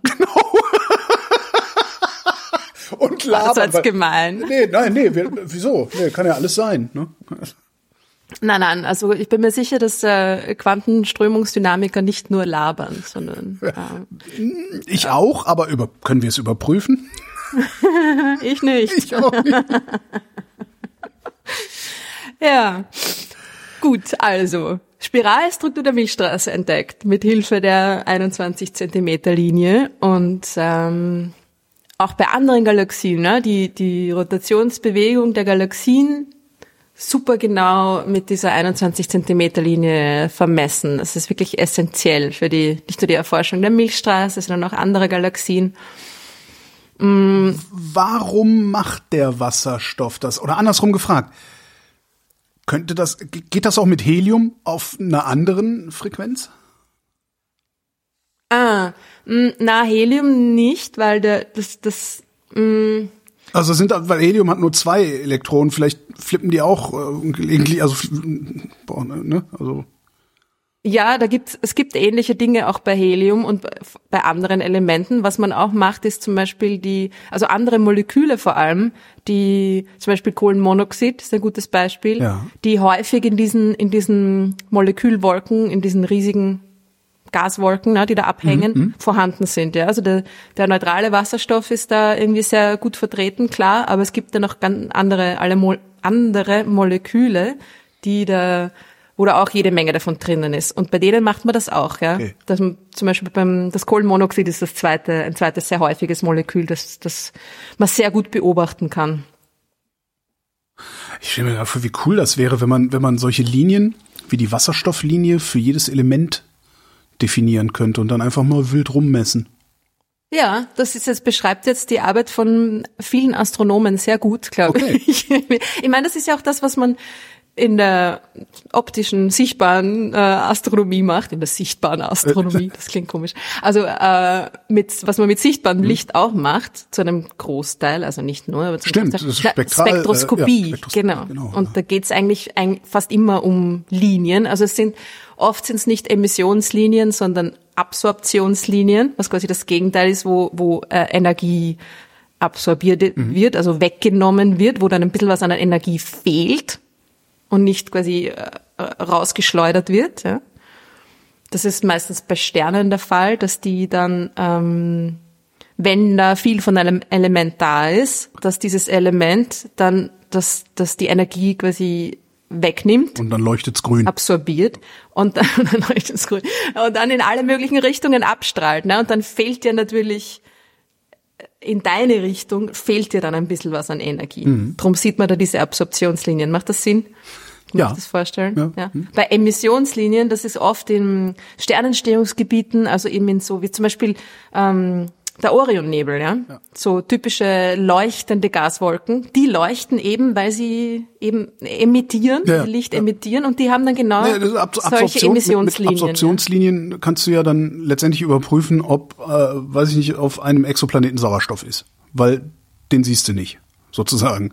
Und Das war labern. jetzt weil- gemein. Nee, nein, nee, wir, wieso? Nee, kann ja alles sein, ne? Nein, nein, also ich bin mir sicher, dass äh, Quantenströmungsdynamiker nicht nur labern, sondern äh, Ich auch, aber über, können wir es überprüfen? ich nicht. Ich auch nicht. Ja, gut, also Spiralstruktur der Milchstraße entdeckt mit Hilfe der einundzwanzig Zentimeter Linie und ähm, auch bei anderen Galaxien, ne, die die Rotationsbewegung der Galaxien super genau mit dieser einundzwanzig Zentimeter Linie vermessen. Das ist wirklich essentiell für die nicht nur die Erforschung der Milchstraße, sondern auch andere Galaxien. Mm. Warum macht der Wasserstoff das? Oder andersrum gefragt, könnte das, geht das auch mit Helium auf einer anderen Frequenz? Ah, mh, na, Helium nicht, weil der, das, das, mh. Also sind, weil Helium hat nur zwei Elektronen, vielleicht flippen die auch äh, gelegentlich, also, boah, ne, also. Ja, da gibt's, es gibt ähnliche Dinge auch bei Helium und bei anderen Elementen. Was man auch macht, ist zum Beispiel die, also andere Moleküle vor allem, die, zum Beispiel Kohlenmonoxid ist ein gutes Beispiel, ja. die häufig in diesen, in diesen Molekülwolken, in diesen riesigen Gaswolken, ne, die da abhängen, mhm. vorhanden sind. Ja, also der, der neutrale Wasserstoff ist da irgendwie sehr gut vertreten, klar, aber es gibt da noch ganz andere, alle Mo- andere Moleküle, die da, wo da auch jede Menge davon drinnen ist. Und bei denen macht man das auch, ja. Okay. Dass man, zum Beispiel beim, das Kohlenmonoxid ist das zweite, ein zweites sehr häufiges Molekül, das, das man sehr gut beobachten kann. Ich stelle mir gerade vor, wie cool das wäre, wenn man, wenn man solche Linien, wie die Wasserstofflinie für jedes Element definieren könnte und dann einfach mal wild rummessen. Ja, das ist jetzt, beschreibt jetzt die Arbeit von vielen Astronomen sehr gut, glaube okay. ich. Ich meine, das ist ja auch das, was man in der optischen, sichtbaren äh, Astronomie macht, in der sichtbaren Astronomie, das klingt komisch. Also äh, mit was man mit sichtbarem Licht auch macht, zu einem Großteil, also nicht nur, aber zum Stimmt, Großteil, das ist Spektral, Spektroskopie, äh, ja, Spektroskopie genau. genau. Und ja. da geht's eigentlich, eigentlich fast immer um Linien. Also es sind oft sind es nicht Emissionslinien, sondern Absorptionslinien, was quasi das Gegenteil ist, wo wo äh, Energie absorbiert mhm. wird, also weggenommen wird, wo dann ein bisschen was an der Energie fehlt und nicht quasi äh, rausgeschleudert wird. Ja. Das ist meistens bei Sternen der Fall, dass die dann, ähm, wenn da viel von einem Element da ist, dass dieses Element dann, dass, dass die Energie quasi wegnimmt. Und dann leuchtet's grün. Absorbiert. Und dann, dann leuchtet's grün. Und dann in alle möglichen Richtungen abstrahlt. Ne? Und dann fehlt dir natürlich in deine Richtung fehlt dir dann ein bisschen was an Energie. Mhm. Drum sieht man da diese Absorptionslinien. Macht das Sinn? Kann ja. man sich das vorstellen? Ja. Ja. Mhm. Bei Emissionslinien, das ist oft in Sternentstehungsgebieten, also eben in so wie zum Beispiel ähm, der Orionnebel, ja? ja, so typische leuchtende Gaswolken, die leuchten eben, weil sie eben emittieren, ja, Licht ja. emittieren und die haben dann genau nee, Ab- solche Emissionslinien. Mit, mit Absorptionslinien ja. kannst du ja dann letztendlich überprüfen, ob, äh, weiß ich nicht, auf einem Exoplaneten Sauerstoff ist, weil den siehst du nicht, sozusagen.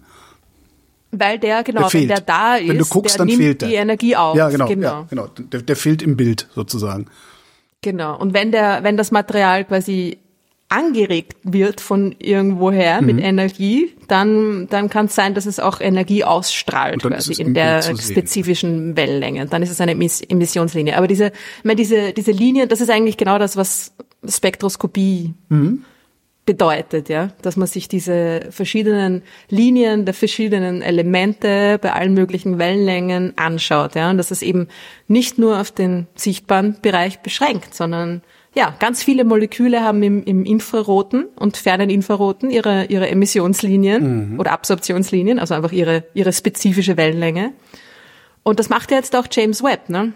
Weil der, genau, der wenn der da ist, wenn du guckst, der dann nimmt fehlt der. die Energie auf. Ja, genau, genau. Ja, genau. Der, der fehlt im Bild, sozusagen. Genau. Und wenn der, wenn das Material quasi angeregt wird von irgendwoher mhm. mit Energie, dann, dann kann es sein, dass es auch Energie ausstrahlt, quasi in der spezifischen Wellenlänge. Dann ist es eine Emissionslinie. Aber diese, ich meine, diese, diese Linien, das ist eigentlich genau das, was Spektroskopie mhm. bedeutet, ja, dass man sich diese verschiedenen Linien der verschiedenen Elemente bei allen möglichen Wellenlängen anschaut, ja, und dass es eben nicht nur auf den sichtbaren Bereich beschränkt, sondern ja, ganz viele Moleküle haben im, im infraroten und fernen Infraroten ihre ihre Emissionslinien mhm. oder Absorptionslinien, also einfach ihre ihre spezifische Wellenlänge. Und das macht ja jetzt auch James Webb, ne?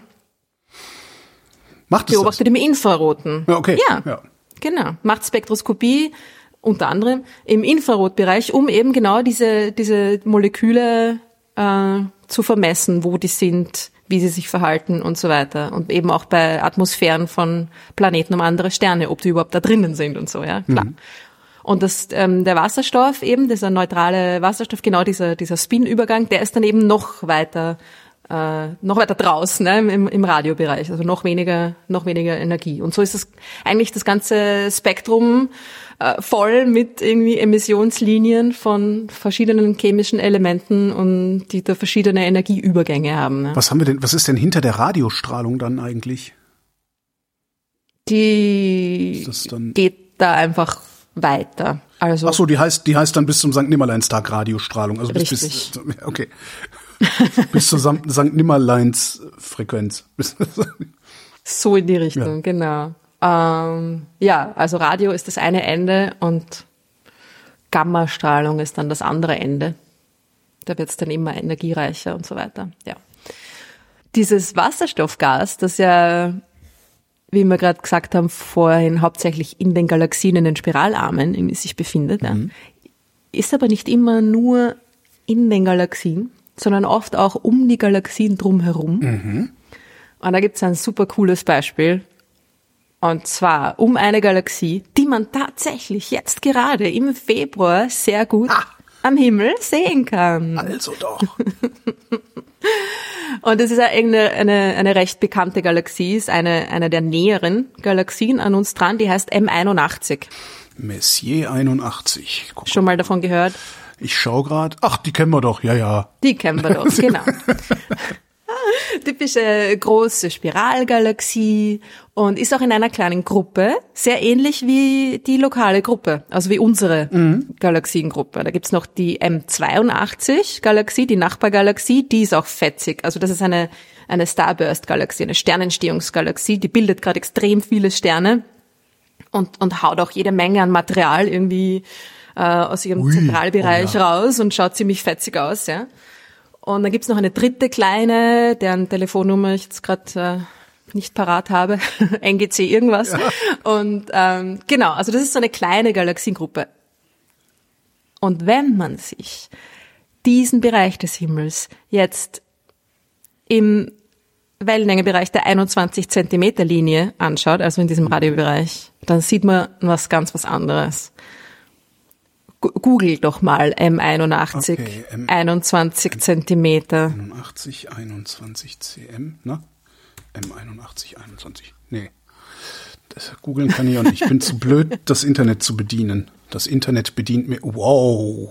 Macht es Beobachtet das? im Infraroten. Ja, okay. Ja. ja. Genau, macht Spektroskopie unter anderem im Infrarotbereich, um eben genau diese diese Moleküle äh, zu vermessen, wo die sind, wie sie sich verhalten und so weiter. Und eben auch bei Atmosphären von Planeten um andere Sterne, ob die überhaupt da drinnen sind und so, ja, klar. Mhm. Und das, ähm, der Wasserstoff eben, dieser neutrale Wasserstoff, genau dieser dieser Spin-Übergang, der ist dann eben noch weiter Äh, noch weiter draußen, ne, im, im Radiobereich, also noch weniger, noch weniger Energie. Und so ist das eigentlich das ganze Spektrum äh, voll mit irgendwie Emissionslinien von verschiedenen chemischen Elementen und die da verschiedene Energieübergänge haben. Ne. Was haben wir denn? Was ist denn hinter der Radiostrahlung dann eigentlich? Die ist das dann geht da einfach weiter. Also ach so, die heißt, die heißt dann bis zum Sankt Nimmerleinstag Radiostrahlung. Also bis, richtig. bis okay. Bis zur Sankt Nimmerleins Frequenz. So in die Richtung, ja. Genau. Ähm, ja, also Radio ist das eine Ende und Gammastrahlung ist dann das andere Ende. Da wird es dann immer energiereicher und so weiter. Ja. Dieses Wasserstoffgas, das ja, wie wir gerade gesagt haben, vorhin hauptsächlich in den Galaxien, in den Spiralarmen in sich befindet, mhm. ja, ist aber nicht immer nur in den Galaxien, sondern oft auch um die Galaxien drumherum. Mhm. Und da gibt es ein super cooles Beispiel. Und zwar um eine Galaxie, die man tatsächlich jetzt gerade im Februar sehr gut ah. am Himmel sehen kann. Also doch. Und es ist eine, eine, eine recht bekannte Galaxie, ist eine, eine der näheren Galaxien an uns dran, die heißt M einundachtzig. Messier einundachtzig. Guck Schon mal davon gehört? Ich schau grad. Ach, die kennen wir doch, ja, ja. Die kennen wir doch, genau. Typische große Spiralgalaxie und ist auch in einer kleinen Gruppe, sehr ähnlich wie die lokale Gruppe, also wie unsere mhm. Galaxiengruppe. Da gibt's noch die M zweiundachtzig Galaxie, die Nachbargalaxie, die ist auch fetzig. Also das ist eine eine Starburst-Galaxie, eine Sternentstehungsgalaxie, die bildet gerade extrem viele Sterne und und haut auch jede Menge an Material irgendwie äh, aus ihrem Ui, Zentralbereich oh ja. raus und schaut ziemlich fetzig aus, ja. Und dann gibt's noch eine dritte kleine, deren Telefonnummer ich jetzt gerade äh, nicht parat habe, N G C irgendwas. Ja. Und ähm, genau, also das ist so eine kleine Galaxiengruppe. Und wenn man sich diesen Bereich des Himmels jetzt im Wellenlängebereich der einundzwanzig Zentimeter Linie anschaut, also in diesem Radiobereich, dann sieht man was ganz was anderes. Google doch mal M einundachtzig, okay, M einundzwanzig M Zentimeter. einundachtzig, einundzwanzig cm, ne? M einundachtzig, einundzwanzig. Nee. Das googeln kann ich auch nicht. Ich bin zu blöd, das Internet zu bedienen. Das Internet bedient mir. Wow.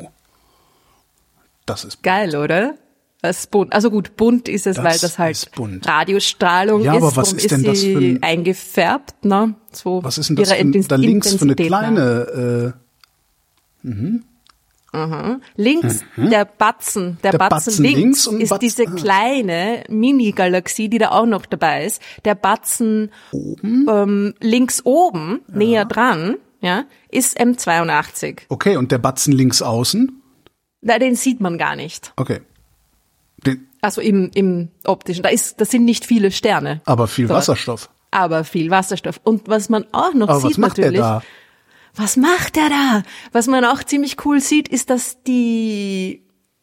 Das ist bunt. Geil, oder? Das ist bunt. Also gut, bunt ist es, das weil das halt Radiostrahlung ja, ist. Aber was ist, ist denn das für ein, eingefärbt, ne? So was ist denn das für ein, da links für eine kleine äh, Mhm. Mhm. Links, mhm. der Batzen, der, der Batzen, Batzen links, links ist Batzen, diese kleine Mini-Galaxie, die da auch noch dabei ist. Der Batzen oben? Ähm, links oben, ja. näher dran, ja, ist M zweiundachtzig. Okay, und der Batzen links außen? Na, den sieht man gar nicht. Okay. Den also im, im optischen, da ist, das sind nicht viele Sterne. Aber viel dort. Wasserstoff. Aber viel Wasserstoff. Und was man auch noch Aber sieht was macht natürlich. Der da? Was macht der da? Was man auch ziemlich cool sieht, ist, dass die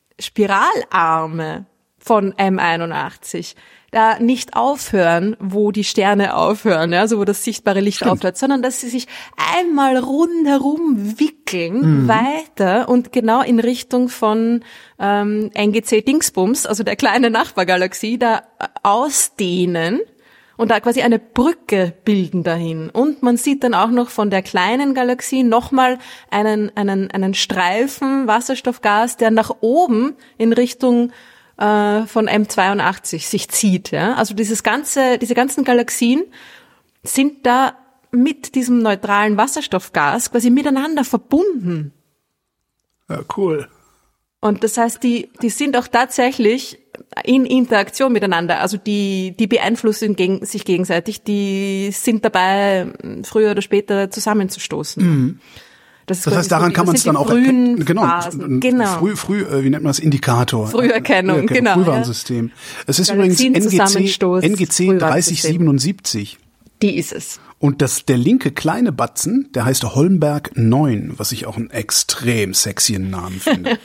Spiralarme von M einundachtzig da nicht aufhören, wo die Sterne aufhören, ja, so wo das sichtbare Licht Stimmt. aufhört, sondern dass sie sich einmal rundherum wickeln, mhm. weiter und genau in Richtung von ähm, N G C Dingsbums, also der kleinen Nachbargalaxie, da ausdehnen. Und da quasi eine Brücke bilden dahin. Und man sieht dann auch noch von der kleinen Galaxie nochmal einen, einen, einen Streifen Wasserstoffgas, der nach oben in Richtung äh, von M zweiundachtzig sich zieht. Ja? Also dieses ganze, diese ganzen Galaxien sind da mit diesem neutralen Wasserstoffgas quasi miteinander verbunden. Ja, cool. Und das heißt, die, die sind auch tatsächlich in Interaktion miteinander. Also die, die beeinflussen gegen, sich gegenseitig. Die sind dabei, früher oder später zusammenzustoßen. Mhm. Das, das heißt, daran so, kann man es dann auch erkennen. Genau. genau. Früh, früh, wie nennt man das? Indikator. Früherkennung, genau. Frühwarnsystem. Ja. Es ist übrigens N G C, N G C dreißig siebenundsiebzig. Die ist es. Und das, der linke kleine Batzen, der heißt Holmberg neun, was ich auch einen extrem sexyen Namen finde.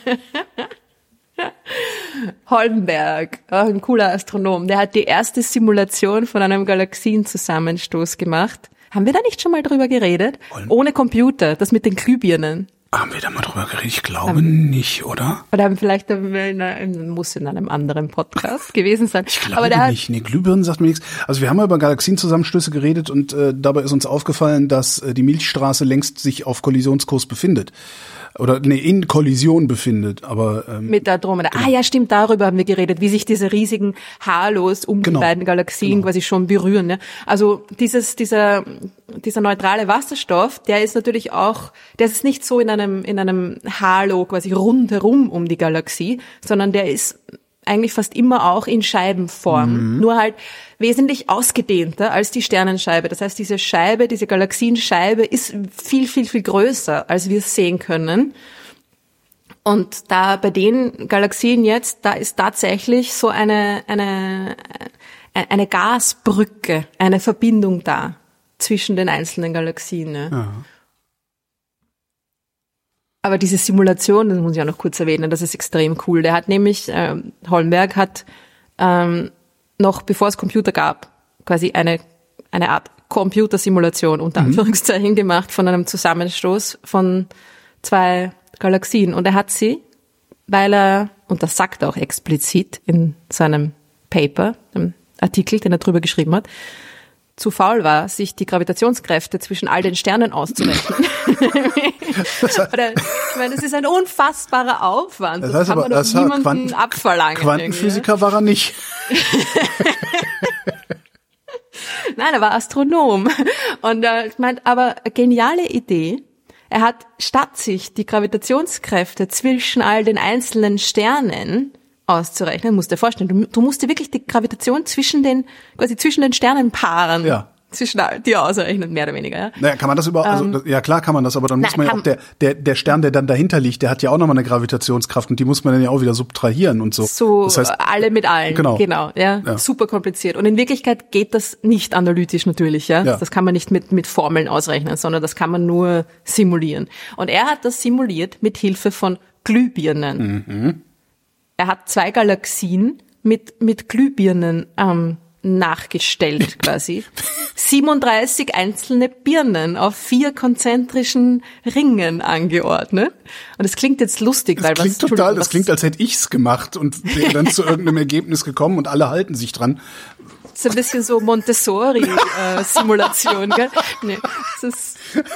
Holmberg, auch ein cooler Astronom. Der hat die erste Simulation von einem Galaxienzusammenstoß gemacht. Haben wir da nicht schon mal drüber geredet? Holm- Ohne Computer, das mit den Glühbirnen. Haben wir da mal drüber geredet? Ich glaube haben, nicht, oder? Oder haben vielleicht, in einem, muss in einem anderen Podcast gewesen sein. Ich glaube Aber der nicht. Nee, Glühbirnen sagt mir nichts. Also wir haben mal über Galaxienzusammenstöße geredet und äh, dabei ist uns aufgefallen, dass äh, die Milchstraße längst sich auf Kollisionskurs befindet. Oder nee, in Kollision befindet, aber ähm, mit der Andromeda. Genau. Ah ja, stimmt, darüber haben wir geredet, wie sich diese riesigen Halos um genau. die beiden Galaxien genau. quasi schon berühren. Ne? Also dieses dieser dieser neutrale Wasserstoff, der ist natürlich auch, der ist nicht so in einem in einem Halo quasi rundherum um die Galaxie, sondern der ist eigentlich fast immer auch in Scheibenform, mhm. nur halt wesentlich ausgedehnter als die Sternenscheibe. Das heißt, diese Scheibe, diese Galaxienscheibe ist viel, viel, viel größer, als wir es sehen können. Und da bei den Galaxien jetzt, da ist tatsächlich so eine, eine, eine Gasbrücke, eine Verbindung da zwischen den einzelnen Galaxien. Ne? Ja. Aber diese Simulation, das muss ich auch noch kurz erwähnen, das ist extrem cool. Der hat nämlich, ähm, Holmberg hat ähm, noch, bevor es Computer gab, quasi eine eine Art Computersimulation unter Anführungszeichen mhm. gemacht von einem Zusammenstoß von zwei Galaxien. Und er hat sie, weil er, und das sagt er auch explizit in seinem Paper, dem Artikel, den er drüber geschrieben hat, zu faul war, sich die Gravitationskräfte zwischen all den Sternen auszurechnen. Oder, ich meine, das ist ein unfassbarer Aufwand. Das, das heißt kann aber, man doch niemanden Quanten, abverlangen. Quantenphysiker irgendwie. War er nicht. Nein, er war Astronom. Und äh, ich meine, aber eine geniale Idee. Er hat, statt sich die Gravitationskräfte zwischen all den einzelnen Sternen auszurechnen, musst du dir vorstellen, du, du musst dir wirklich die Gravitation zwischen den, quasi zwischen den Sternenpaaren, ja. zwischen dir ausrechnen, mehr oder weniger, ja. Naja, kann man das überhaupt, also, um, ja klar kann man das, aber dann na, muss man ja auch, der, der, der Stern, der dann dahinter liegt, der hat ja auch nochmal eine Gravitationskraft und die muss man dann ja auch wieder subtrahieren und so. So, das heißt, alle mit allen, genau, genau ja, ja, super kompliziert. Und in Wirklichkeit geht das nicht analytisch natürlich, ja. ja. Das kann man nicht mit, mit Formeln ausrechnen, sondern das kann man nur simulieren. Und er hat das simuliert mit Hilfe von Glühbirnen. Mhm. Er hat zwei Galaxien mit, mit Glühbirnen, ähm, nachgestellt quasi. siebenunddreißig einzelne Birnen auf vier konzentrischen Ringen angeordnet. Und das klingt jetzt lustig, das weil klingt was... total, das klingt, als hätte ich's gemacht und wäre dann zu irgendeinem Ergebnis gekommen und alle halten sich dran. Das ist ein bisschen so Montessori-Simulation, äh, gell? Nee, das ist...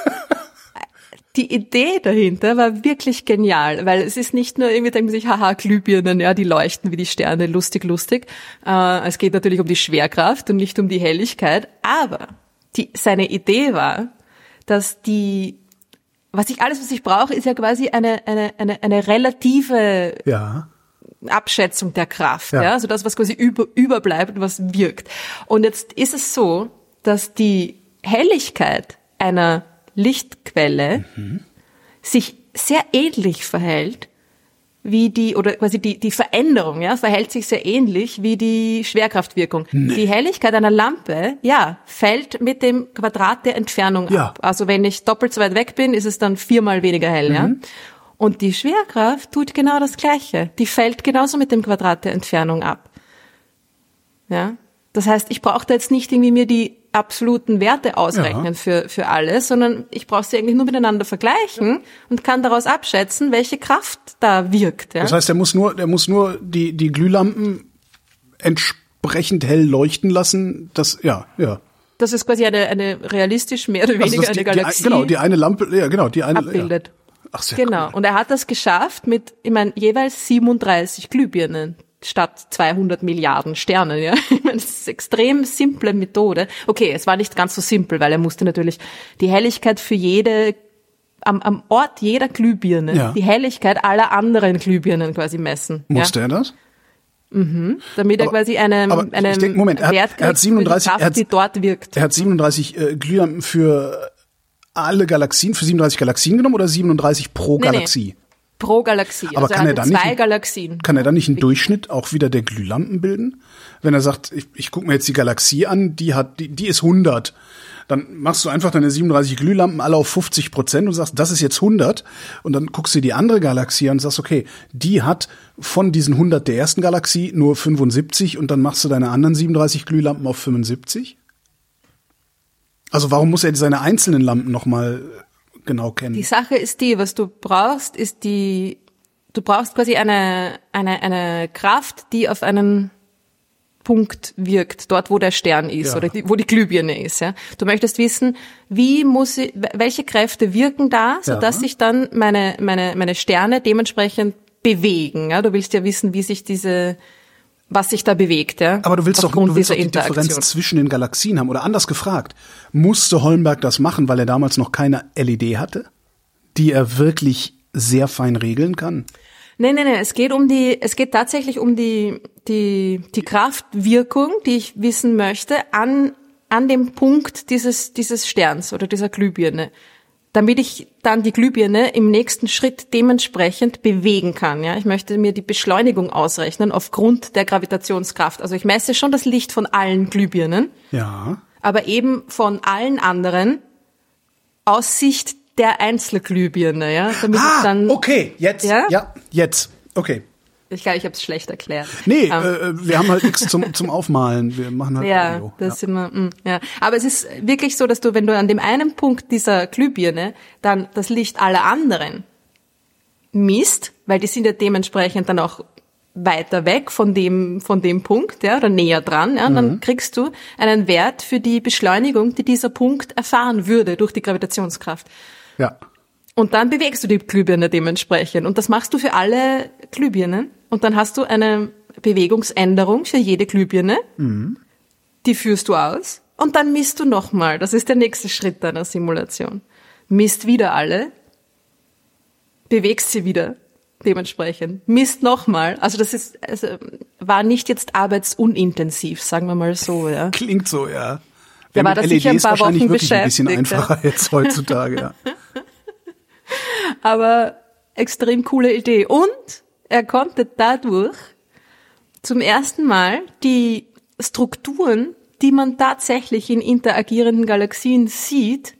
Die Idee dahinter war wirklich genial, weil es ist nicht nur irgendwie, denkt man sich, haha, Glühbirnen, ja, die leuchten wie die Sterne, lustig, lustig. Äh, es geht natürlich um die Schwerkraft und nicht um die Helligkeit, aber die, seine Idee war, dass die, was ich, alles, was ich brauche, ist ja quasi eine, eine, eine, eine relative ja. Abschätzung der Kraft, ja, ja, also das, was quasi über, überbleibt und was wirkt. Und jetzt ist es so, dass die Helligkeit einer Lichtquelle mhm. sich sehr ähnlich verhält wie die, oder quasi die, die Veränderung, ja, verhält sich sehr ähnlich wie die Schwerkraftwirkung. Nee. Die Helligkeit einer Lampe, ja, fällt mit dem Quadrat der Entfernung ja. ab. Also wenn ich doppelt so weit weg bin, ist es dann viermal weniger hell, mhm. ja. Und die Schwerkraft tut genau das Gleiche. Die fällt genauso mit dem Quadrat der Entfernung ab. Ja. Das heißt, ich brauche da jetzt nicht irgendwie mir die absoluten Werte ausrechnen ja. für für alles, sondern ich brauche sie eigentlich nur miteinander vergleichen ja. und kann daraus abschätzen, welche Kraft da wirkt. Ja? Das heißt, er muss nur, er muss nur die die Glühlampen entsprechend hell leuchten lassen. Das ja ja. Das ist quasi eine eine realistisch mehr oder weniger also die, eine Galaxie. Die, genau, die eine Lampe, ja genau, die eine abbildet. Ja. Ach, sehr genau. Cool. Und er hat das geschafft mit, ich meine, jeweils siebenunddreißig Glühbirnen. Statt zweihundert Milliarden Sternen, ja. Ich meine, das ist eine extrem simple Methode. Okay, es war nicht ganz so simpel, weil er musste natürlich die Helligkeit für jede, am, am Ort jeder Glühbirne, ja. die Helligkeit aller anderen Glühbirnen quasi messen. Musste ja? er das? Mhm. Damit er aber, quasi einen, einen denk, Moment, er hat, Wert er hat siebenunddreißig, Kraft, er hat, die dort wirkt. Er hat siebenunddreißig äh, Glühlampen für alle Galaxien, für siebenunddreißig Galaxien genommen oder siebenunddreißig pro nee, Galaxie? Nee. Pro Galaxie. Aber also kann er dann zwei nicht, Galaxien. Kann er dann nicht einen Durchschnitt auch wieder der Glühlampen bilden? Wenn er sagt, ich, ich gucke mir jetzt die Galaxie an, die hat, die, die ist hundert. Dann machst du einfach deine siebenunddreißig Glühlampen alle auf fünfzig Prozent und sagst, das ist jetzt hundert. Und dann guckst du die andere Galaxie an und sagst, okay, die hat von diesen hundert der ersten Galaxie nur fünfundsiebzig und dann machst du deine anderen siebenunddreißig Glühlampen auf fünfundsiebzig? Also warum muss er seine einzelnen Lampen nochmal genau kennen? Die Sache ist die, was du brauchst, ist die, du brauchst quasi eine, eine, eine Kraft, die auf einen Punkt wirkt, dort wo der Stern ist ja. oder die, wo die Glühbirne ist. Ja. Du möchtest wissen, wie muss ich, welche Kräfte wirken da, sodass ja. sich dann meine, meine, meine Sterne dementsprechend bewegen. Ja. Du willst ja wissen, wie sich diese, was sich da bewegt, ja. Aber du willst doch, du willst doch die Differenz zwischen den Galaxien haben. Oder anders gefragt, musste Holmberg das machen, weil er damals noch keine L E D hatte, die er wirklich sehr fein regeln kann? Nee, nee, nee, es geht um die, es geht tatsächlich um die, die, die Kraftwirkung, die ich wissen möchte, an, an dem Punkt dieses, dieses Sterns oder dieser Glühbirne. Damit ich dann die Glühbirne im nächsten Schritt dementsprechend bewegen kann. Ja, ich möchte mir die Beschleunigung ausrechnen aufgrund der Gravitationskraft. Also ich messe schon das Licht von allen Glühbirnen, Ja. aber eben von allen anderen aus Sicht der Einzelglühbirne. Ja, damit Ah, ich dann, okay, jetzt. Ja? Ja, jetzt. Okay. Ich glaube, ich habe es schlecht erklärt. Nee, Um, äh, wir haben halt nichts zum, zum Aufmalen. Wir machen halt Ja, Audio. das sind wir, mh, ja. Aber es ist wirklich so, dass du, wenn du an dem einen Punkt dieser Glühbirne dann das Licht aller anderen misst, weil die sind ja dementsprechend dann auch weiter weg von dem, von dem Punkt, ja, oder näher dran, ja, und dann kriegst du einen Wert für die Beschleunigung, die dieser Punkt erfahren würde durch die Gravitationskraft. Ja. Und dann bewegst du die Glühbirne dementsprechend. Und das machst du für alle Glühbirnen. Und dann hast du eine Bewegungsänderung für jede Glühbirne. Mhm. Die führst du aus. Und dann misst du nochmal. Das ist der nächste Schritt deiner Simulation. Misst wieder alle. Bewegst sie wieder dementsprechend. Misst nochmal. Also das ist, also war nicht jetzt arbeitsunintensiv, sagen wir mal so, ja. Klingt so, ja. Da war das sicher ein paar Wochen wirklich ein bisschen beschäftigt, einfacher jetzt heutzutage, ja. Aber extrem coole Idee. Und er konnte dadurch zum ersten Mal die Strukturen, die man tatsächlich in interagierenden Galaxien sieht,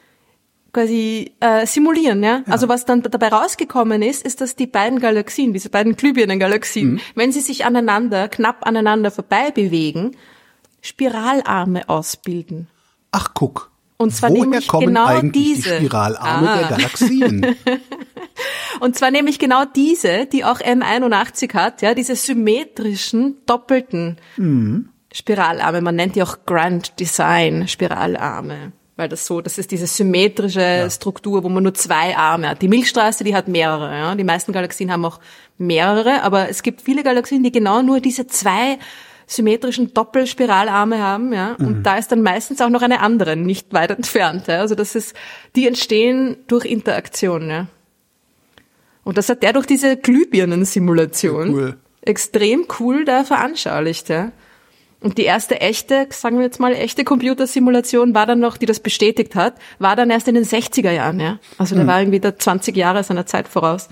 quasi äh, simulieren. Ja? Ja. Also was dann dabei rausgekommen ist, ist, dass die beiden Galaxien, diese beiden Glühbirnengalaxien, mhm. wenn sie sich aneinander, knapp aneinander vorbei bewegen, Spiralarme ausbilden. Ach, guck. Und zwar Woher nämlich kommen genau eigentlich diese die Spiralarme ah. der Galaxien? Und zwar nämlich genau diese, die auch M einundachtzig hat, ja, diese symmetrischen, doppelten mhm. Spiralarme. Man nennt die auch Grand Design Spiralarme, weil das so, das ist diese symmetrische ja. Struktur, wo man nur zwei Arme hat. Die Milchstraße, die hat mehrere, ja. Die meisten Galaxien haben auch mehrere, aber es gibt viele Galaxien, die genau nur diese zwei symmetrischen Doppelspiralarme haben, ja, und mhm. da ist dann meistens auch noch eine andere, nicht weit entfernt, ja, also das ist, die entstehen durch Interaktion, ja. Und das hat der durch diese Glühbirnen-Simulation cool. extrem cool da veranschaulicht, ja. Und die erste echte, sagen wir jetzt mal, echte Computersimulation war dann noch, die das bestätigt hat, war dann erst in den sechziger Jahren, ja. Also der mhm. war irgendwie da zwanzig Jahre seiner Zeit voraus.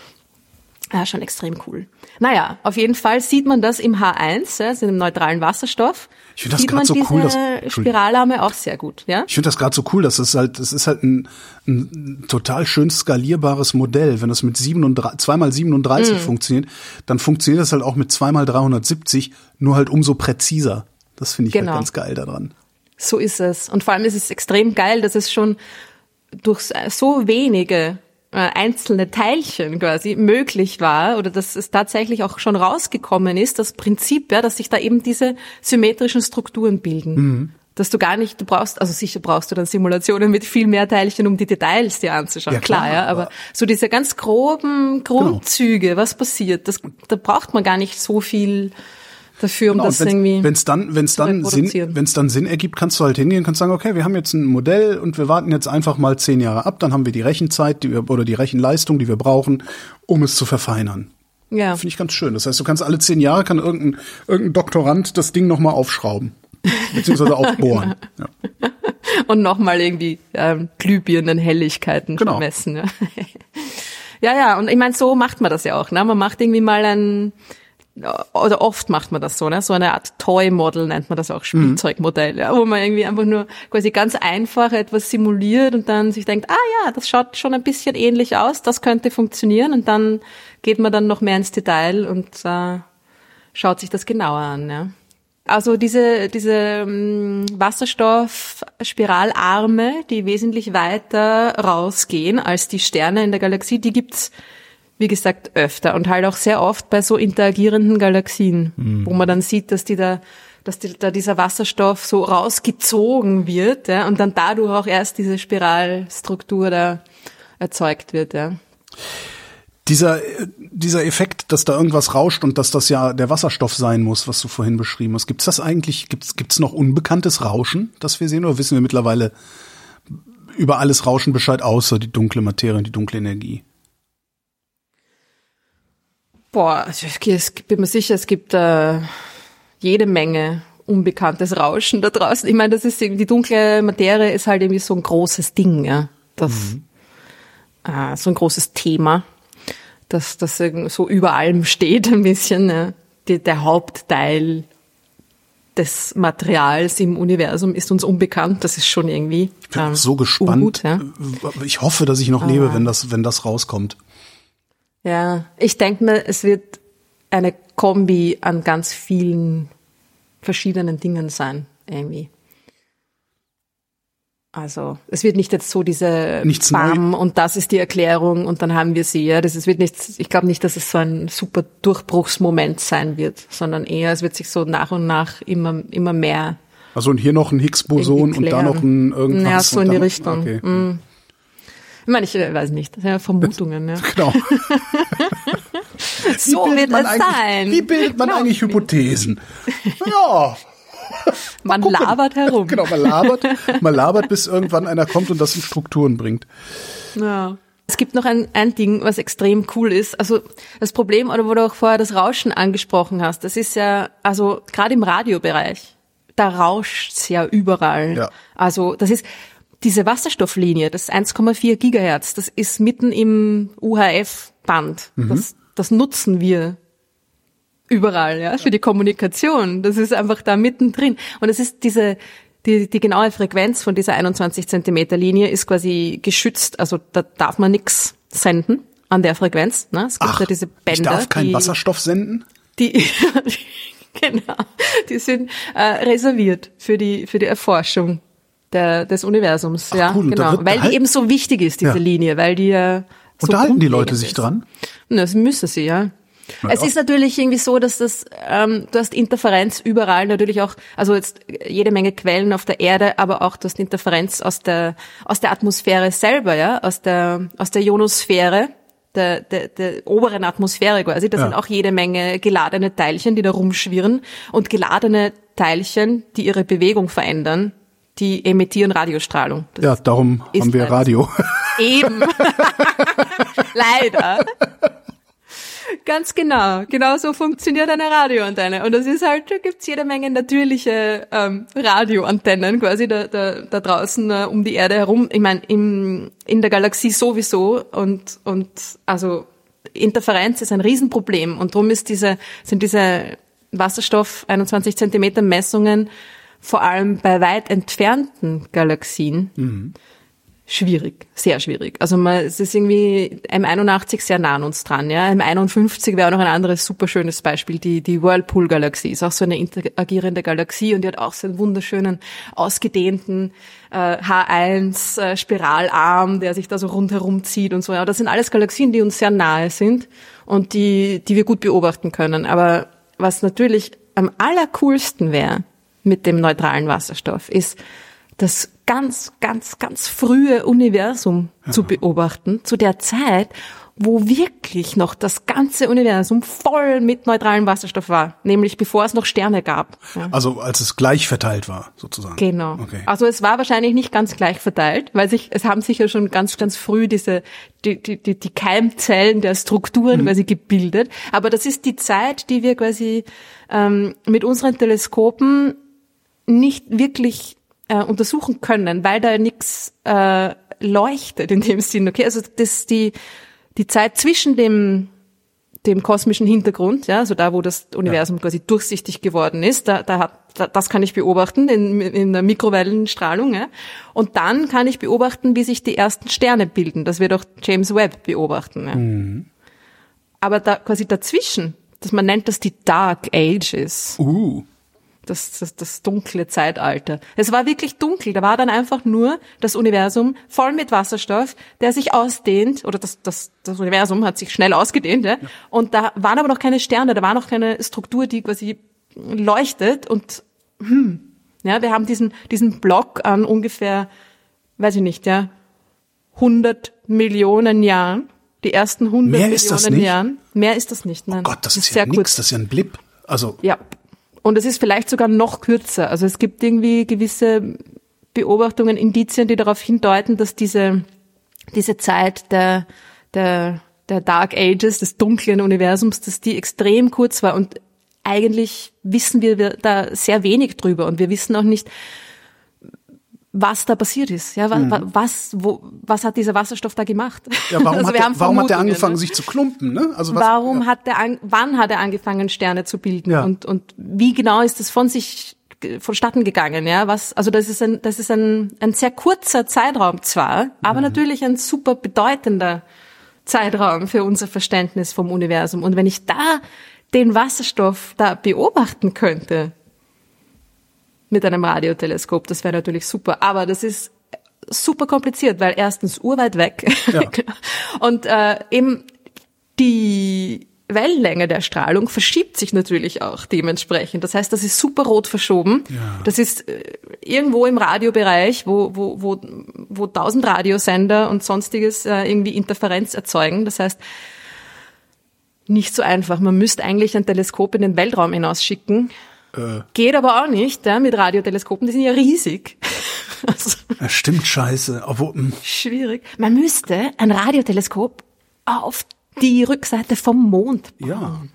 Ja, schon extrem cool. Naja, auf jeden Fall sieht man das im H eins, ja, also im neutralen Wasserstoff. Ich finde das gerade so cool, dass Spiralarme auch sehr gut, ja. Ich finde das gerade so cool, dass es halt, es ist halt ein, ein total schön skalierbares Modell. Wenn das mit siebenunddreißig, zwei mal siebenunddreißig mm. funktioniert, dann funktioniert das halt auch mit zwei mal dreihundertsiebzig, nur halt umso präziser. Das finde ich genau. halt ganz geil daran. So ist es. Und vor allem ist es extrem geil, dass es schon durch so wenige einzelne Teilchen quasi möglich war oder dass es tatsächlich auch schon rausgekommen ist, das Prinzip, ja, dass sich da eben diese symmetrischen Strukturen bilden. Mhm. Dass du gar nicht, du brauchst, also sicher brauchst du dann Simulationen mit viel mehr Teilchen, um die Details dir anzuschauen, ja, klar, klar, ja, aber, aber so diese ganz groben Grundzüge, genau. was passiert, das, da braucht man gar nicht so viel dafür, um genau, das wenn's, irgendwie wenn's dann, wenn's dann Sinn, wenn's dann Sinn ergibt, kannst du halt hingehen, kannst sagen, okay, wir haben jetzt ein Modell und wir warten jetzt einfach mal zehn Jahre ab, dann haben wir die Rechenzeit, die wir, oder die Rechenleistung, die wir brauchen, um es zu verfeinern. Ja. Finde ich ganz schön. Das heißt, du kannst alle zehn Jahre, kann irgendein, irgendein Doktorand das Ding nochmal aufschrauben. Beziehungsweise aufbohren. Ja. Und nochmal irgendwie ähm, Glühbirnenhelligkeiten genau. messen. Ja. ja, ja, und ich meine, so macht man das ja auch. Ne? Man macht irgendwie mal ein oder oft macht man das so, ne? So eine Art Toy-Model nennt man das auch, Spielzeugmodell, ja, wo man irgendwie einfach nur quasi ganz einfach etwas simuliert und dann sich denkt, ah ja, das schaut schon ein bisschen ähnlich aus, das könnte funktionieren und dann geht man dann noch mehr ins Detail und äh, schaut sich das genauer an, ja. Also diese diese ähm, Wasserstoff-Spiralarme, die wesentlich weiter rausgehen als die Sterne in der Galaxie, die gibt's wie gesagt, öfter und halt auch sehr oft bei so interagierenden Galaxien, mhm. wo man dann sieht, dass die da, dass die, da dieser Wasserstoff so rausgezogen wird, ja, und dann dadurch auch erst diese Spiralstruktur da erzeugt wird, ja. Dieser, dieser Effekt, dass da irgendwas rauscht und dass das ja der Wasserstoff sein muss, was du vorhin beschrieben hast. Gibt's das eigentlich, gibt's, gibt's noch unbekanntes Rauschen, das wir sehen, oder wissen wir mittlerweile über alles Rauschen Bescheid, außer die dunkle Materie und die dunkle Energie? Boah, also ich bin mir sicher, es gibt äh, jede Menge unbekanntes Rauschen da draußen. Ich meine, das ist die dunkle Materie ist halt irgendwie so ein großes Ding, ja. Das mhm. äh, so ein großes Thema, das das so über allem steht ein bisschen. Ja. Die, der Hauptteil des Materials im Universum ist uns unbekannt. Das ist schon irgendwie. Ich bin ähm, so gespannt. Ungut, ja. Ich hoffe, dass ich noch ah. lebe, wenn das wenn das rauskommt. Ja, ich denke mir, es wird eine Kombi an ganz vielen verschiedenen Dingen sein, irgendwie. Also, es wird nicht jetzt so diese Nichts Bam neu. Und das ist die Erklärung und dann haben wir sie, ja. Das ist, wird nicht, ich glaube nicht, dass es so ein super Durchbruchsmoment sein wird, sondern eher, es wird sich so nach und nach immer, immer mehr. Also, und hier noch ein Higgs-Boson und da noch ein irgendwas. Ja, so in die dann, Richtung. Okay. Mm. Ich meine, ich weiß nicht, das sind ja Vermutungen, ja. Genau. So wird es sein. Wie bildet man eigentlich Hypothesen? Ja. Man labert herum. Genau, man labert, man labert, bis irgendwann einer kommt und das in Strukturen bringt. Ja. Es gibt noch ein, ein Ding, was extrem cool ist. Also das Problem, oder wo du auch vorher das Rauschen angesprochen hast, das ist ja, also gerade im Radiobereich, da rauscht's ja überall. Ja. Also das ist diese Wasserstofflinie, das eins Komma vier Gigahertz, das ist mitten im U H F-Band. Mhm. Das, das nutzen wir überall, ja, für die Kommunikation. Das ist einfach da mittendrin. Und es ist diese, die, die genaue Frequenz von dieser einundzwanzig Zentimeter Linie ist quasi geschützt. Also da darf man nichts senden an der Frequenz. Ne? Es gibt Ach, ja diese Bänder. Ich darf keinen die, Wasserstoff senden? Die, genau, die sind äh, reserviert für die, für die Erforschung der, des Universums. Ach, ja, cool. Genau, wird, weil die eben so wichtig ist, diese ja. Linie, weil die ja so unterhalten die Leute sich ist. Dran? Na, das müssen sie, ja. Na es ja. ist natürlich irgendwie so, dass das, ähm, du hast Interferenz überall, natürlich auch, also jetzt jede Menge Quellen auf der Erde, aber auch du hast Interferenz aus der, aus der Atmosphäre selber, ja, aus der, aus der Ionosphäre, der, der, der oberen Atmosphäre quasi. Da ja. sind auch jede Menge geladene Teilchen, die da rumschwirren und geladene Teilchen, die ihre Bewegung verändern, die emittieren Radiostrahlung. Das ja, darum haben wir Radio. Eben. Leider. Ganz genau. Genau so funktioniert eine Radioantenne. Und das ist halt, da gibt's jede Menge natürliche ähm, Radioantennen quasi da, da, da draußen äh, um die Erde herum. Ich meine, im in der Galaxie sowieso. Und und also Interferenz ist ein Riesenproblem. Und darum ist diese sind diese Wasserstoff einundzwanzig Zentimeter Messungen vor allem bei weit entfernten Galaxien mhm. schwierig, sehr schwierig. Also man, es ist irgendwie M einundachtzig sehr nah an uns dran, ja. M einundfünfzig wäre auch noch ein anderes super schönes Beispiel. Die, die Whirlpool-Galaxie ist auch so eine interagierende Galaxie und die hat auch so einen wunderschönen, ausgedehnten äh, H eins äh, Spiralarm, der sich da so rundherum zieht und so. Ja, das sind alles Galaxien, die uns sehr nahe sind und die, die wir gut beobachten können. Aber was natürlich am allercoolsten wäre mit dem neutralen Wasserstoff, ist das ganz, ganz, ganz frühe Universum ja. zu beobachten, zu der Zeit, wo wirklich noch das ganze Universum voll mit neutralem Wasserstoff war, nämlich bevor es noch Sterne gab. Ja. Also als es gleich verteilt war, sozusagen. Genau. Okay. Also es war wahrscheinlich nicht ganz gleich verteilt, weil sich, es haben sich ja schon ganz, ganz früh diese, die, die, die, die Keimzellen der Strukturen mhm. quasi gebildet. Aber das ist die Zeit, die wir quasi ähm, mit unseren Teleskopen nicht wirklich äh, untersuchen können, weil da nichts äh, leuchtet in dem Sinn. Okay, also das die die Zeit zwischen dem dem kosmischen Hintergrund, ja, also da, wo das Universum ja. quasi durchsichtig geworden ist, da, da hat, da, das kann ich beobachten in, in der Mikrowellenstrahlung, ja. Und dann kann ich beobachten, wie sich die ersten Sterne bilden. Das wird auch James Webb beobachten. Ja. Mhm. Aber da quasi dazwischen, dass man nennt das die Dark Ages. Uh. Das, das, das dunkle Zeitalter. Es war wirklich dunkel. Da war dann einfach nur das Universum voll mit Wasserstoff, der sich ausdehnt, oder das, das, das Universum hat sich schnell ausgedehnt, ja? Und da waren aber noch keine Sterne, da war noch keine Struktur, die quasi leuchtet und, hm, ja, wir haben diesen, diesen Block an ungefähr, weiß ich nicht, ja, hundert Millionen Jahren, die ersten hundert Mehr ist das Millionen nicht? Jahren. Mehr ist das nicht, nein. Oh Gott, das, das ist, ist ja ja nix, kurz. Das ist ja ein Blip. Also. Ja. Und es ist vielleicht sogar noch kürzer. Also es gibt irgendwie gewisse Beobachtungen, Indizien, die darauf hindeuten, dass diese diese Zeit der der der Dark Ages, des dunklen Universums, dass die extrem kurz war und eigentlich wissen wir da sehr wenig drüber und wir wissen auch nicht, was da passiert ist. Ja, was, mhm. was, wo, was hat dieser Wasserstoff da gemacht? Ja, warum, also hat, der, warum hat der angefangen, ne? sich zu klumpen? Ne? Also was, warum ja. hat der, an, wann hat er angefangen, Sterne zu bilden? Ja. Und, und wie genau ist das von sich vonstatten gegangen? Ja, was, also das ist ein, das ist ein, ein sehr kurzer Zeitraum zwar, aber mhm. natürlich ein super bedeutender Zeitraum für unser Verständnis vom Universum. Und wenn ich da den Wasserstoff da beobachten könnte mit einem Radioteleskop, das wäre natürlich super. Aber das ist super kompliziert, weil erstens urweit weg ja. und äh, eben die Wellenlänge der Strahlung verschiebt sich natürlich auch dementsprechend. Das heißt, das ist super rot verschoben. Ja. Das ist äh, irgendwo im Radiobereich, wo wo wo wo tausend Radiosender und sonstiges äh, irgendwie Interferenz erzeugen. Das heißt, nicht so einfach. Man müsste eigentlich ein Teleskop in den Weltraum hinausschicken. Äh. Geht aber auch nicht, ja, mit Radioteleskopen. Die sind ja riesig. Also, das stimmt, scheiße. Obwohl, schwierig. Man müsste ein Radioteleskop auf die Rückseite vom Mond bauen.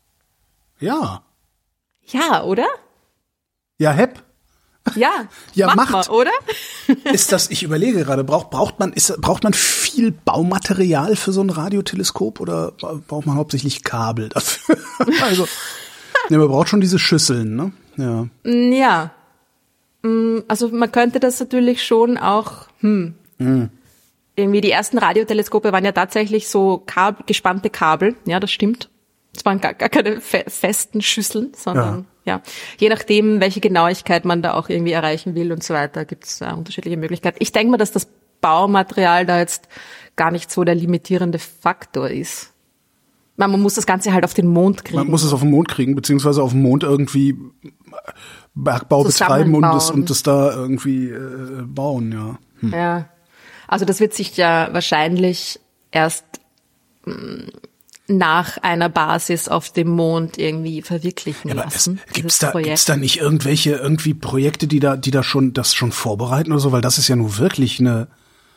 Ja. Ja. Ja, oder? Ja, Hepp. Ja, ja, macht, macht. Man, oder? Ist das, ich überlege gerade, braucht, braucht man, ist, braucht man viel Baumaterial für so ein Radioteleskop oder braucht man hauptsächlich Kabel dafür? Also, ne, man braucht schon diese Schüsseln, ne? Ja. Ja. Also, man könnte das natürlich schon auch, hm. Mhm. Irgendwie die ersten Radioteleskope waren ja tatsächlich so Kabel, gespannte Kabel. Ja, das stimmt. Es waren gar, gar keine fe- festen Schüsseln, sondern, ja. ja. Je nachdem, welche Genauigkeit man da auch irgendwie erreichen will und so weiter, gibt es äh, unterschiedliche Möglichkeiten. Ich denke mal, dass das Baumaterial da jetzt gar nicht so der limitierende Faktor ist. Man, man muss das Ganze halt auf den Mond kriegen. Man muss es auf den Mond kriegen, beziehungsweise auf dem Mond irgendwie Bergbau betreiben und das, und das da irgendwie äh, bauen, ja. Hm. Ja. Also das wird sich ja wahrscheinlich erst mh, nach einer Basis auf dem Mond irgendwie verwirklichen ja, aber lassen. Es, gibt's da, gibt's da nicht irgendwelche, irgendwie Projekte, die da, die da schon, das schon vorbereiten oder so? Weil das ist ja nur wirklich eine,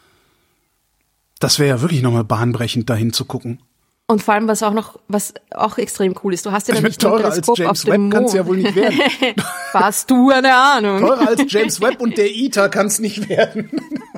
das wäre ja wirklich nochmal bahnbrechend, dahin zu gucken. Und vor allem, was auch noch, was auch extrem cool ist, du hast ja dann nicht nur ein Teleskop als James auf dem Webb Mond. kann's ja wohl nicht werden. Hast du eine Ahnung? Teurer als James Webb und der ITER kann's nicht werden.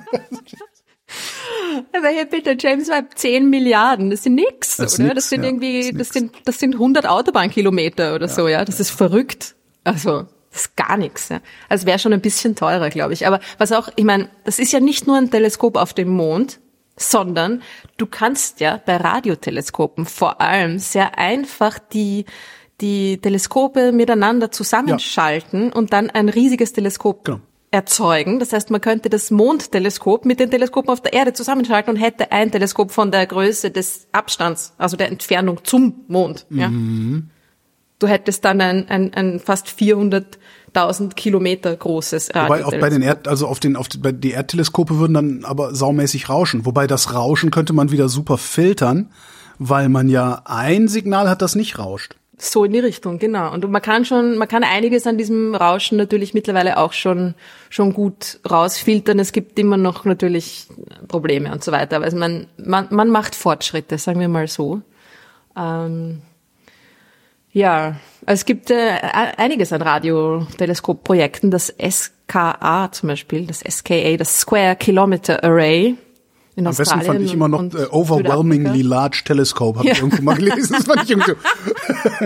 Aber hier bitte, James Webb, zehn Milliarden, das sind nix, das oder? Nix, das sind ja, irgendwie, das, das sind, das sind hundert Autobahnkilometer oder ja, so, ja. Das ist verrückt. Also, das ist gar nichts, ja. Also wäre schon ein bisschen teurer, glaube ich. Aber was auch, ich meine, das ist ja nicht nur ein Teleskop auf dem Mond, sondern du kannst ja bei Radioteleskopen vor allem sehr einfach die die Teleskope miteinander zusammenschalten ja. und dann ein riesiges Teleskop genau. erzeugen. Das heißt, man könnte das Mondteleskop mit den Teleskopen auf der Erde zusammenschalten und hätte ein Teleskop von der Größe des Abstands, also der Entfernung zum Mond. Ja. Mhm. Du hättest dann ein, ein, ein fast vierhunderttausend Kilometer großes Radioteleskop. Wobei auch bei den Erd, also auf den, auf die, bei die Erdteleskope würden dann aber saumäßig rauschen. Wobei das Rauschen könnte man wieder super filtern, weil man ja ein Signal hat, das nicht rauscht. So in die Richtung, genau. Und man kann schon, man kann einiges an diesem Rauschen natürlich mittlerweile auch schon, schon gut rausfiltern. Es gibt immer noch natürlich Probleme und so weiter. Aber also man, man, man macht Fortschritte, sagen wir mal so. Ähm, ja, es gibt äh, einiges an Radioteleskopprojekten. Das S K A zum Beispiel, das S K A, das Square Kilometer Array. In Am besten fand ich immer noch äh, Overwhelmingly Large Telescope, habe ja. ich irgendwo mal gelesen. Das fand ich irgendwie so.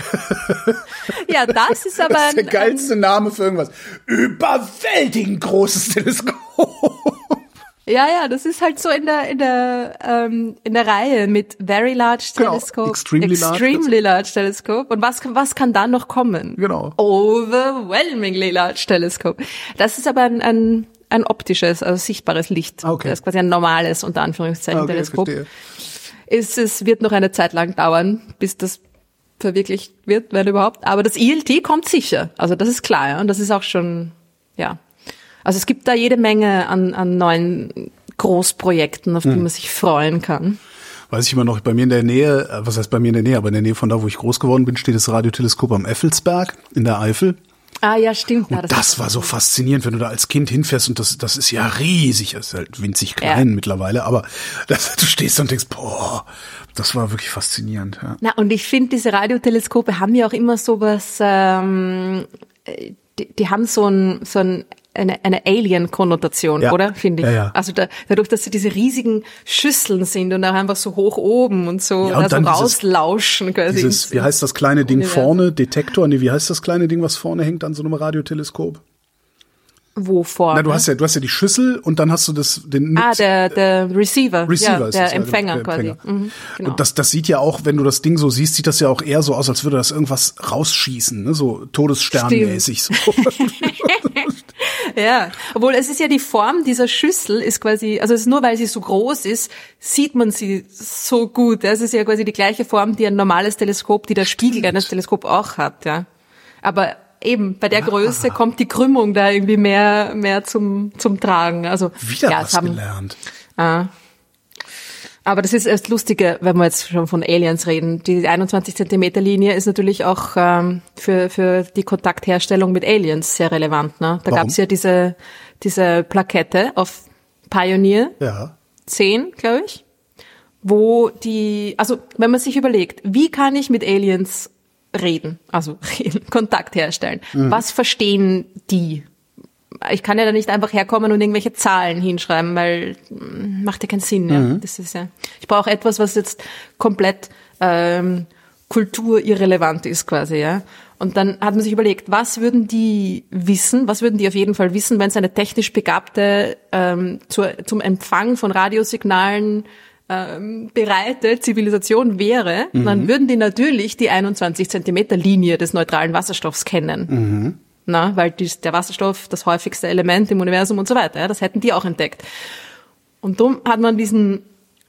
Ja, das ist aber das ist der geilste ein, Name für irgendwas. Überwältigend großes Teleskop. Ja, ja, das ist halt so in der in der ähm, in der Reihe mit Very Large Telescope, genau. Extremely, Extremely Large, large Telescope. Und was was kann da noch kommen? Genau. Overwhelmingly Large Telescope. Das ist aber ein, ein ein optisches, also sichtbares Licht. Okay. Das ist quasi ein normales, unter Anführungszeichen, okay, Teleskop. Verstehe. Es, es wird noch eine Zeit lang dauern, bis das verwirklicht wird, wenn überhaupt. Aber das I L T kommt sicher. Also das ist klar, ja. Und das ist auch schon, ja. Also es gibt da jede Menge an, an neuen Großprojekten, auf die hm. man sich freuen kann. Weiß ich immer noch, bei mir in der Nähe, was heißt bei mir in der Nähe, aber in der Nähe von da, wo ich groß geworden bin, steht das Radioteleskop am Effelsberg in der Eifel. Ah ja, stimmt. Und Ja, das, das das war so faszinierend, wenn du da als Kind hinfährst und das, das ist ja riesig, das ist halt winzig klein Ja. mittlerweile, aber das, du stehst da und denkst, boah, das war wirklich faszinierend. Ja. Na, und ich finde, diese Radioteleskope haben ja auch immer sowas, ähm, die, die haben so ein, so ein eine, eine Alien-Konnotation, Ja. oder? Finde ich. Ja, ja. Also da, dadurch, dass sie diese riesigen Schüsseln sind und auch einfach so hoch oben und so, Ja, und da so dann dieses- rauslauschen quasi. Dieses, ins- wie heißt das kleine Ding Universum. vorne? Detektor? Nee, wie heißt das kleine Ding, was vorne hängt an so einem Radioteleskop? Wo vorne? Na, du hast ja, du hast ja die Schüssel und dann hast du das, den Ah, Nutz- der, der Receiver. Receiver ja, ist der das, ja, Empfänger der quasi. Empfänger. Mhm, genau. Und das, das sieht ja auch, wenn du das Ding so siehst, sieht das ja auch eher so aus, als würde das irgendwas rausschießen, ne? So Todessternmäßig. So. Ja, obwohl es ist ja die Form dieser Schüssel ist quasi, also es ist nur weil sie so groß ist, sieht man sie so gut. Es ist ja quasi die gleiche Form, die ein normales Teleskop, die der Spiegel eines Teleskops auch hat, ja. Aber eben bei der Größe kommt die Krümmung da irgendwie mehr mehr zum zum Tragen. Also Wieder ja, was es haben, gelernt. Ah. Aber das ist erst Lustige, wenn wir jetzt schon von Aliens reden. Die einundzwanzig Zentimeter Linie ist natürlich auch ähm, für für die Kontaktherstellung mit Aliens sehr relevant. Ne? Da Warum? gab's ja diese diese Plakette auf Pioneer Ja. zehn, glaube ich, wo die, also wenn man sich überlegt, wie kann ich mit Aliens reden, also reden, Kontakt herstellen, Mhm. was verstehen die? Ich kann ja da nicht einfach herkommen und irgendwelche Zahlen hinschreiben, weil mm, macht ja keinen Sinn. Ja. Mhm. Das ist ja. Ich brauche etwas, was jetzt komplett ähm, kulturirrelevant ist quasi, ja. Und dann hat man sich überlegt, was würden die wissen, was würden die auf jeden Fall wissen, wenn es eine technisch begabte ähm, zur, zum Empfang von Radiosignalen ähm, bereite Zivilisation wäre, Mhm. dann würden die natürlich die einundzwanzig Zentimeter Linie des neutralen Wasserstoffs kennen. Mhm. Na, weil dies, der Wasserstoff das häufigste Element im Universum und so weiter, ja, das hätten die auch entdeckt. Und darum hat man diesen,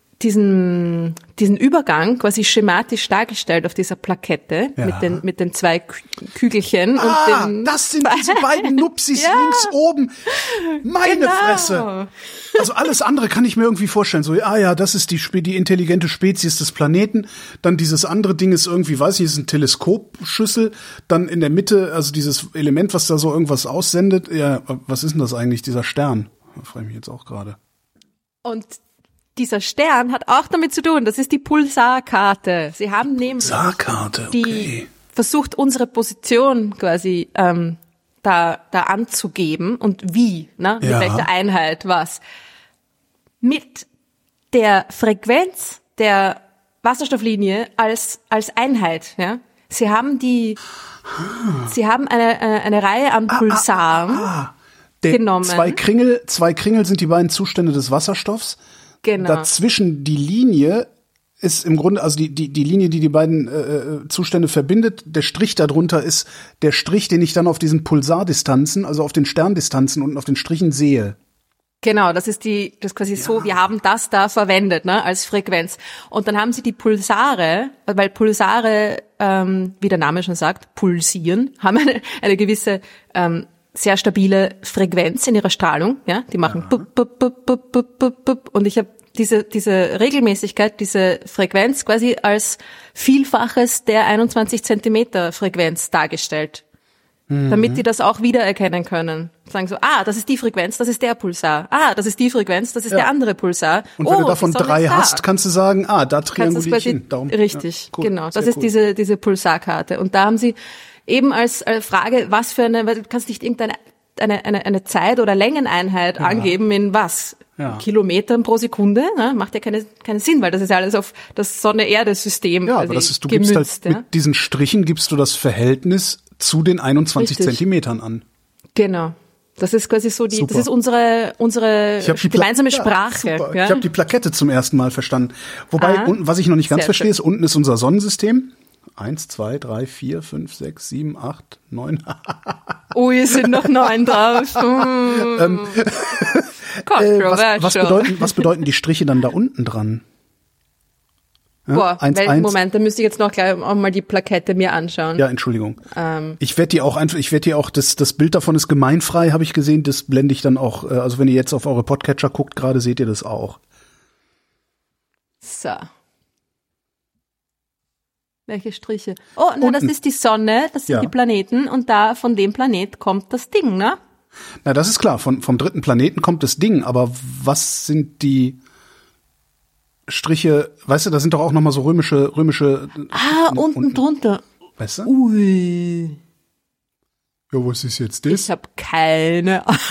diesen, diesen Übergang quasi schematisch dargestellt auf dieser Plakette Ja. mit den, mit den zwei Kü- Kügelchen Ah, und den, das sind diese beiden Nupsis Ja. links oben. Meine Genau. Fresse. Also alles andere kann ich mir irgendwie vorstellen. So, ah ja, das ist die, Spe- die intelligente Spezies des Planeten. Dann dieses andere Ding ist irgendwie, weiß nicht, ist ein Teleskopschüssel. Dann in der Mitte, also dieses Element, was da so irgendwas aussendet. Ja, was ist denn das eigentlich, dieser Stern? Da frage ich mich jetzt auch gerade. und dieser Stern hat auch damit zu tun, das ist die Pulsarkarte. Sie haben nämlich Saarkarte, die okay. versucht, unsere Position quasi ähm, da, da anzugeben und wie, ne? Mit Ja. welcher Einheit was. Mit der Frequenz der Wasserstofflinie als, als Einheit, ja. Sie haben die, sie haben eine, eine, eine Reihe an Pulsaren Ah, der, genommen. Zwei Kringel, zwei Kringel sind die beiden Zustände des Wasserstoffs. Genau. Dazwischen die Linie ist im Grunde, also die, die, die Linie, die die beiden äh, Zustände verbindet. Der Strich darunter ist der Strich, den ich dann auf diesen Pulsardistanzen, also auf den Sterndistanzen und auf den Strichen sehe. Genau, das ist die, das ist quasi so, wir haben das da verwendet, ne, als Frequenz. Und dann haben sie die Pulsare, weil Pulsare, ähm, wie der Name schon sagt, pulsieren, haben eine, eine gewisse, ähm, sehr stabile Frequenz in ihrer Strahlung, ja, die machen ja. bup, bup, bup, bup, bup, bup, bup. Und ich habe diese, diese Regelmäßigkeit, diese Frequenz quasi als Vielfaches der einundzwanzig Zentimeter Frequenz dargestellt. Mhm. Damit die das auch wiedererkennen können. Sagen so, ah, das ist die Frequenz, das ist der Pulsar. Ah, das ist die Frequenz, das ist ja. der andere Pulsar. Und wenn oh, du davon drei da. hast, kannst du sagen, ah, da trianguliere ich hin. Darum, richtig, ja, cool, genau. Das ist ist cool. diese, diese Pulsarkarte. Und da haben sie eben als Frage, was für eine, weil du kannst nicht irgendeine eine, eine, eine Zeit- oder Längeneinheit ja. angeben in was? Ja. Kilometern pro Sekunde, ne? Macht ja keine, keinen Sinn, weil das ist ja alles auf das Sonne-Erde-System. Ja, aber das ist, du gemünzt, gibst halt ja? mit diesen Strichen gibst du das Verhältnis zu den einundzwanzig Richtig. Zentimetern an. Genau. Das ist quasi so die, Super. das ist unsere, unsere die gemeinsame Pla- Sprache. Ja, super. Ja? Ich habe die Plakette zum ersten Mal verstanden. Wobei, Ah, unten, was ich noch nicht ganz sehr verstehe, schön. ist, unten ist unser Sonnensystem. Eins, zwei, drei, vier, fünf, sechs, sieben, acht, neun. Ui, es sind noch neun drauf. Hm. Äh, was, was, bedeuten, was bedeuten die Striche dann da unten dran? Ja, Boah, eins, weil, eins. Moment, da müsste ich jetzt noch gleich auch mal die Plakette mir anschauen. Ja, Entschuldigung. Ähm. Ich werde die auch einfach, ich werde die auch, das, das Bild davon ist gemeinfrei, habe ich gesehen, das blende ich dann auch, äh, also wenn ihr jetzt auf eure Podcatcher guckt, gerade seht ihr das auch. So. Welche Striche? Oh, na, das Unten. ist die Sonne, das sind Ja. die Planeten und da von dem Planet kommt das Ding, ne? Na, das ist klar. Von, vom dritten Planeten kommt das Ding. Aber was sind die Striche? Weißt du, da sind doch auch nochmal so römische, römische. Ah, n- unten drunter. Weißt du? Ui. Ja, was ist jetzt das? Ich habe keine Ahnung.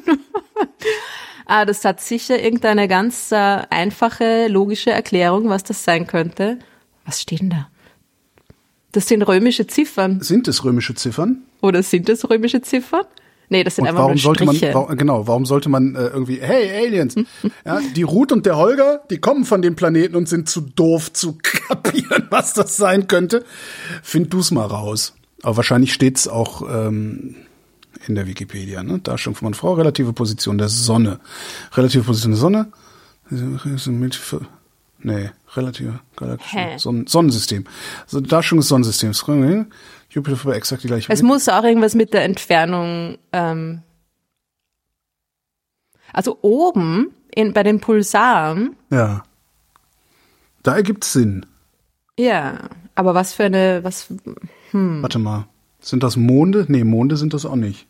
Ah, das hat sicher irgendeine ganz äh, einfache, logische Erklärung, was das sein könnte. Was steht denn da? Das sind römische Ziffern. Sind es römische Ziffern? Oder sind das römische Ziffern? Nee, das sind Und einfach warum nur sollte man, Striche. wa- genau, warum sollte man äh, irgendwie, hey Aliens, ja, die Ruth und der Holger, die kommen von dem Planeten und sind zu doof zu kapieren, was das sein könnte. Find du's mal raus. Aber wahrscheinlich steht's auch ähm, in der Wikipedia, ne? Darstellung von Frau, relative Position der Sonne. Relative Position der Sonne. Nee, relative galaktische Hä? Sonnen Sonnensystem. Also Darstellung des Sonnensystems. Jupiter vorbei, exakt die gleiche. Es muss auch irgendwas mit der Entfernung, ähm, also oben in, bei den Pulsaren, Ja. Da ergibt's Sinn. ja, aber was für eine, was, hm. Warte mal. Sind das Monde? Nee, Monde sind das auch nicht.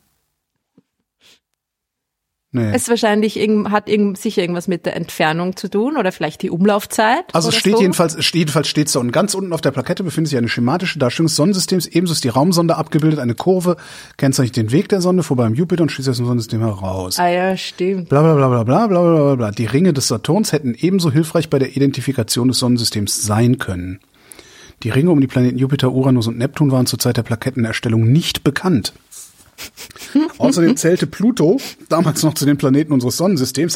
Nee. Es wahrscheinlich irgend, hat irgend, sicher irgendwas mit der Entfernung zu tun oder vielleicht die Umlaufzeit. Also es oder steht so. jedenfalls, es steht, jedenfalls steht's da und ganz unten auf der Plakette befindet sich eine schematische Darstellung des Sonnensystems. Ebenso ist die Raumsonde abgebildet, eine Kurve kennzeichnet den Weg der Sonne vorbei am Jupiter und schließt aus dem Sonnensystem heraus. Ah ja, stimmt. Bla bla bla bla bla bla bla bla bla. Die Ringe des Saturns hätten ebenso hilfreich bei der Identifikation des Sonnensystems sein können. Die Ringe um die Planeten Jupiter, Uranus und Neptun waren zur Zeit der Plakettenerstellung nicht bekannt. Außerdem zählte Pluto damals noch zu den Planeten unseres Sonnensystems.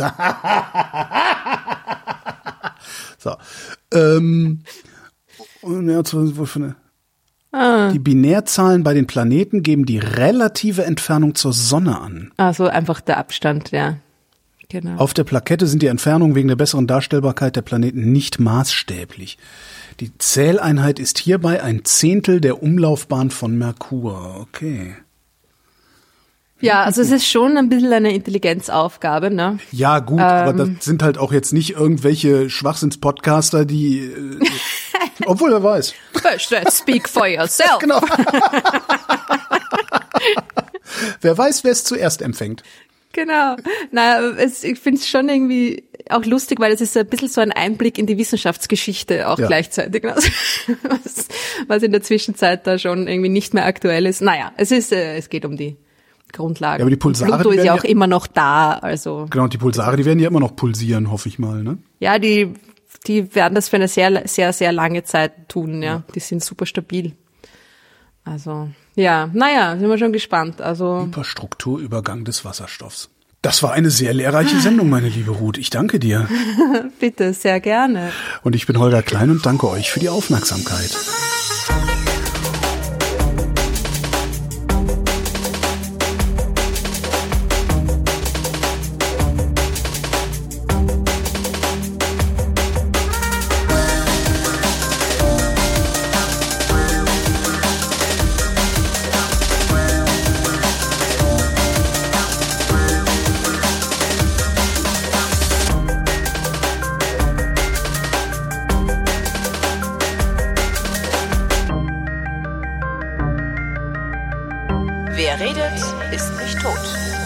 so. Ähm, und ja, was für eine- Ah. Die Binärzahlen bei den Planeten geben die relative Entfernung zur Sonne an. Also einfach der Abstand, ja. Genau. Auf der Plakette sind die Entfernungen wegen der besseren Darstellbarkeit der Planeten nicht maßstäblich. Die Zähleinheit ist hierbei ein Zehntel der Umlaufbahn von Merkur. Okay. Ja, also es ist schon ein bisschen eine Intelligenzaufgabe, ne? Ja, gut, aber das sind halt auch jetzt nicht irgendwelche Schwachsinns-Podcaster, die, äh, obwohl er weiß. Let's speak for yourself. Genau. Wer weiß, wer es zuerst empfängt. Genau. Naja, es, ich finde es schon irgendwie auch lustig, weil es ist ein bisschen so ein Einblick in die Wissenschaftsgeschichte auch Ja. gleichzeitig. Also, was, was in der Zwischenzeit da schon irgendwie nicht mehr aktuell ist. Naja, es ist, äh, es geht um die Grundlagen. Ja, aber die Pulsare, Pluto die ist ja werden auch ja- immer noch da, also. Genau, und die Pulsare, die werden ja immer noch pulsieren, hoffe ich mal, ne? Ja, die, die werden das für eine sehr, sehr, sehr lange Zeit tun, ja. Die sind super stabil. Also, ja, naja, sind wir schon gespannt. Also, Über Strukturübergang des Wasserstoffs. Das war eine sehr lehrreiche Sendung, meine liebe Ruth. Ich danke dir. bitte, sehr gerne. Und ich bin Holger Klein und danke euch für die Aufmerksamkeit. Wer redet, ist nicht tot.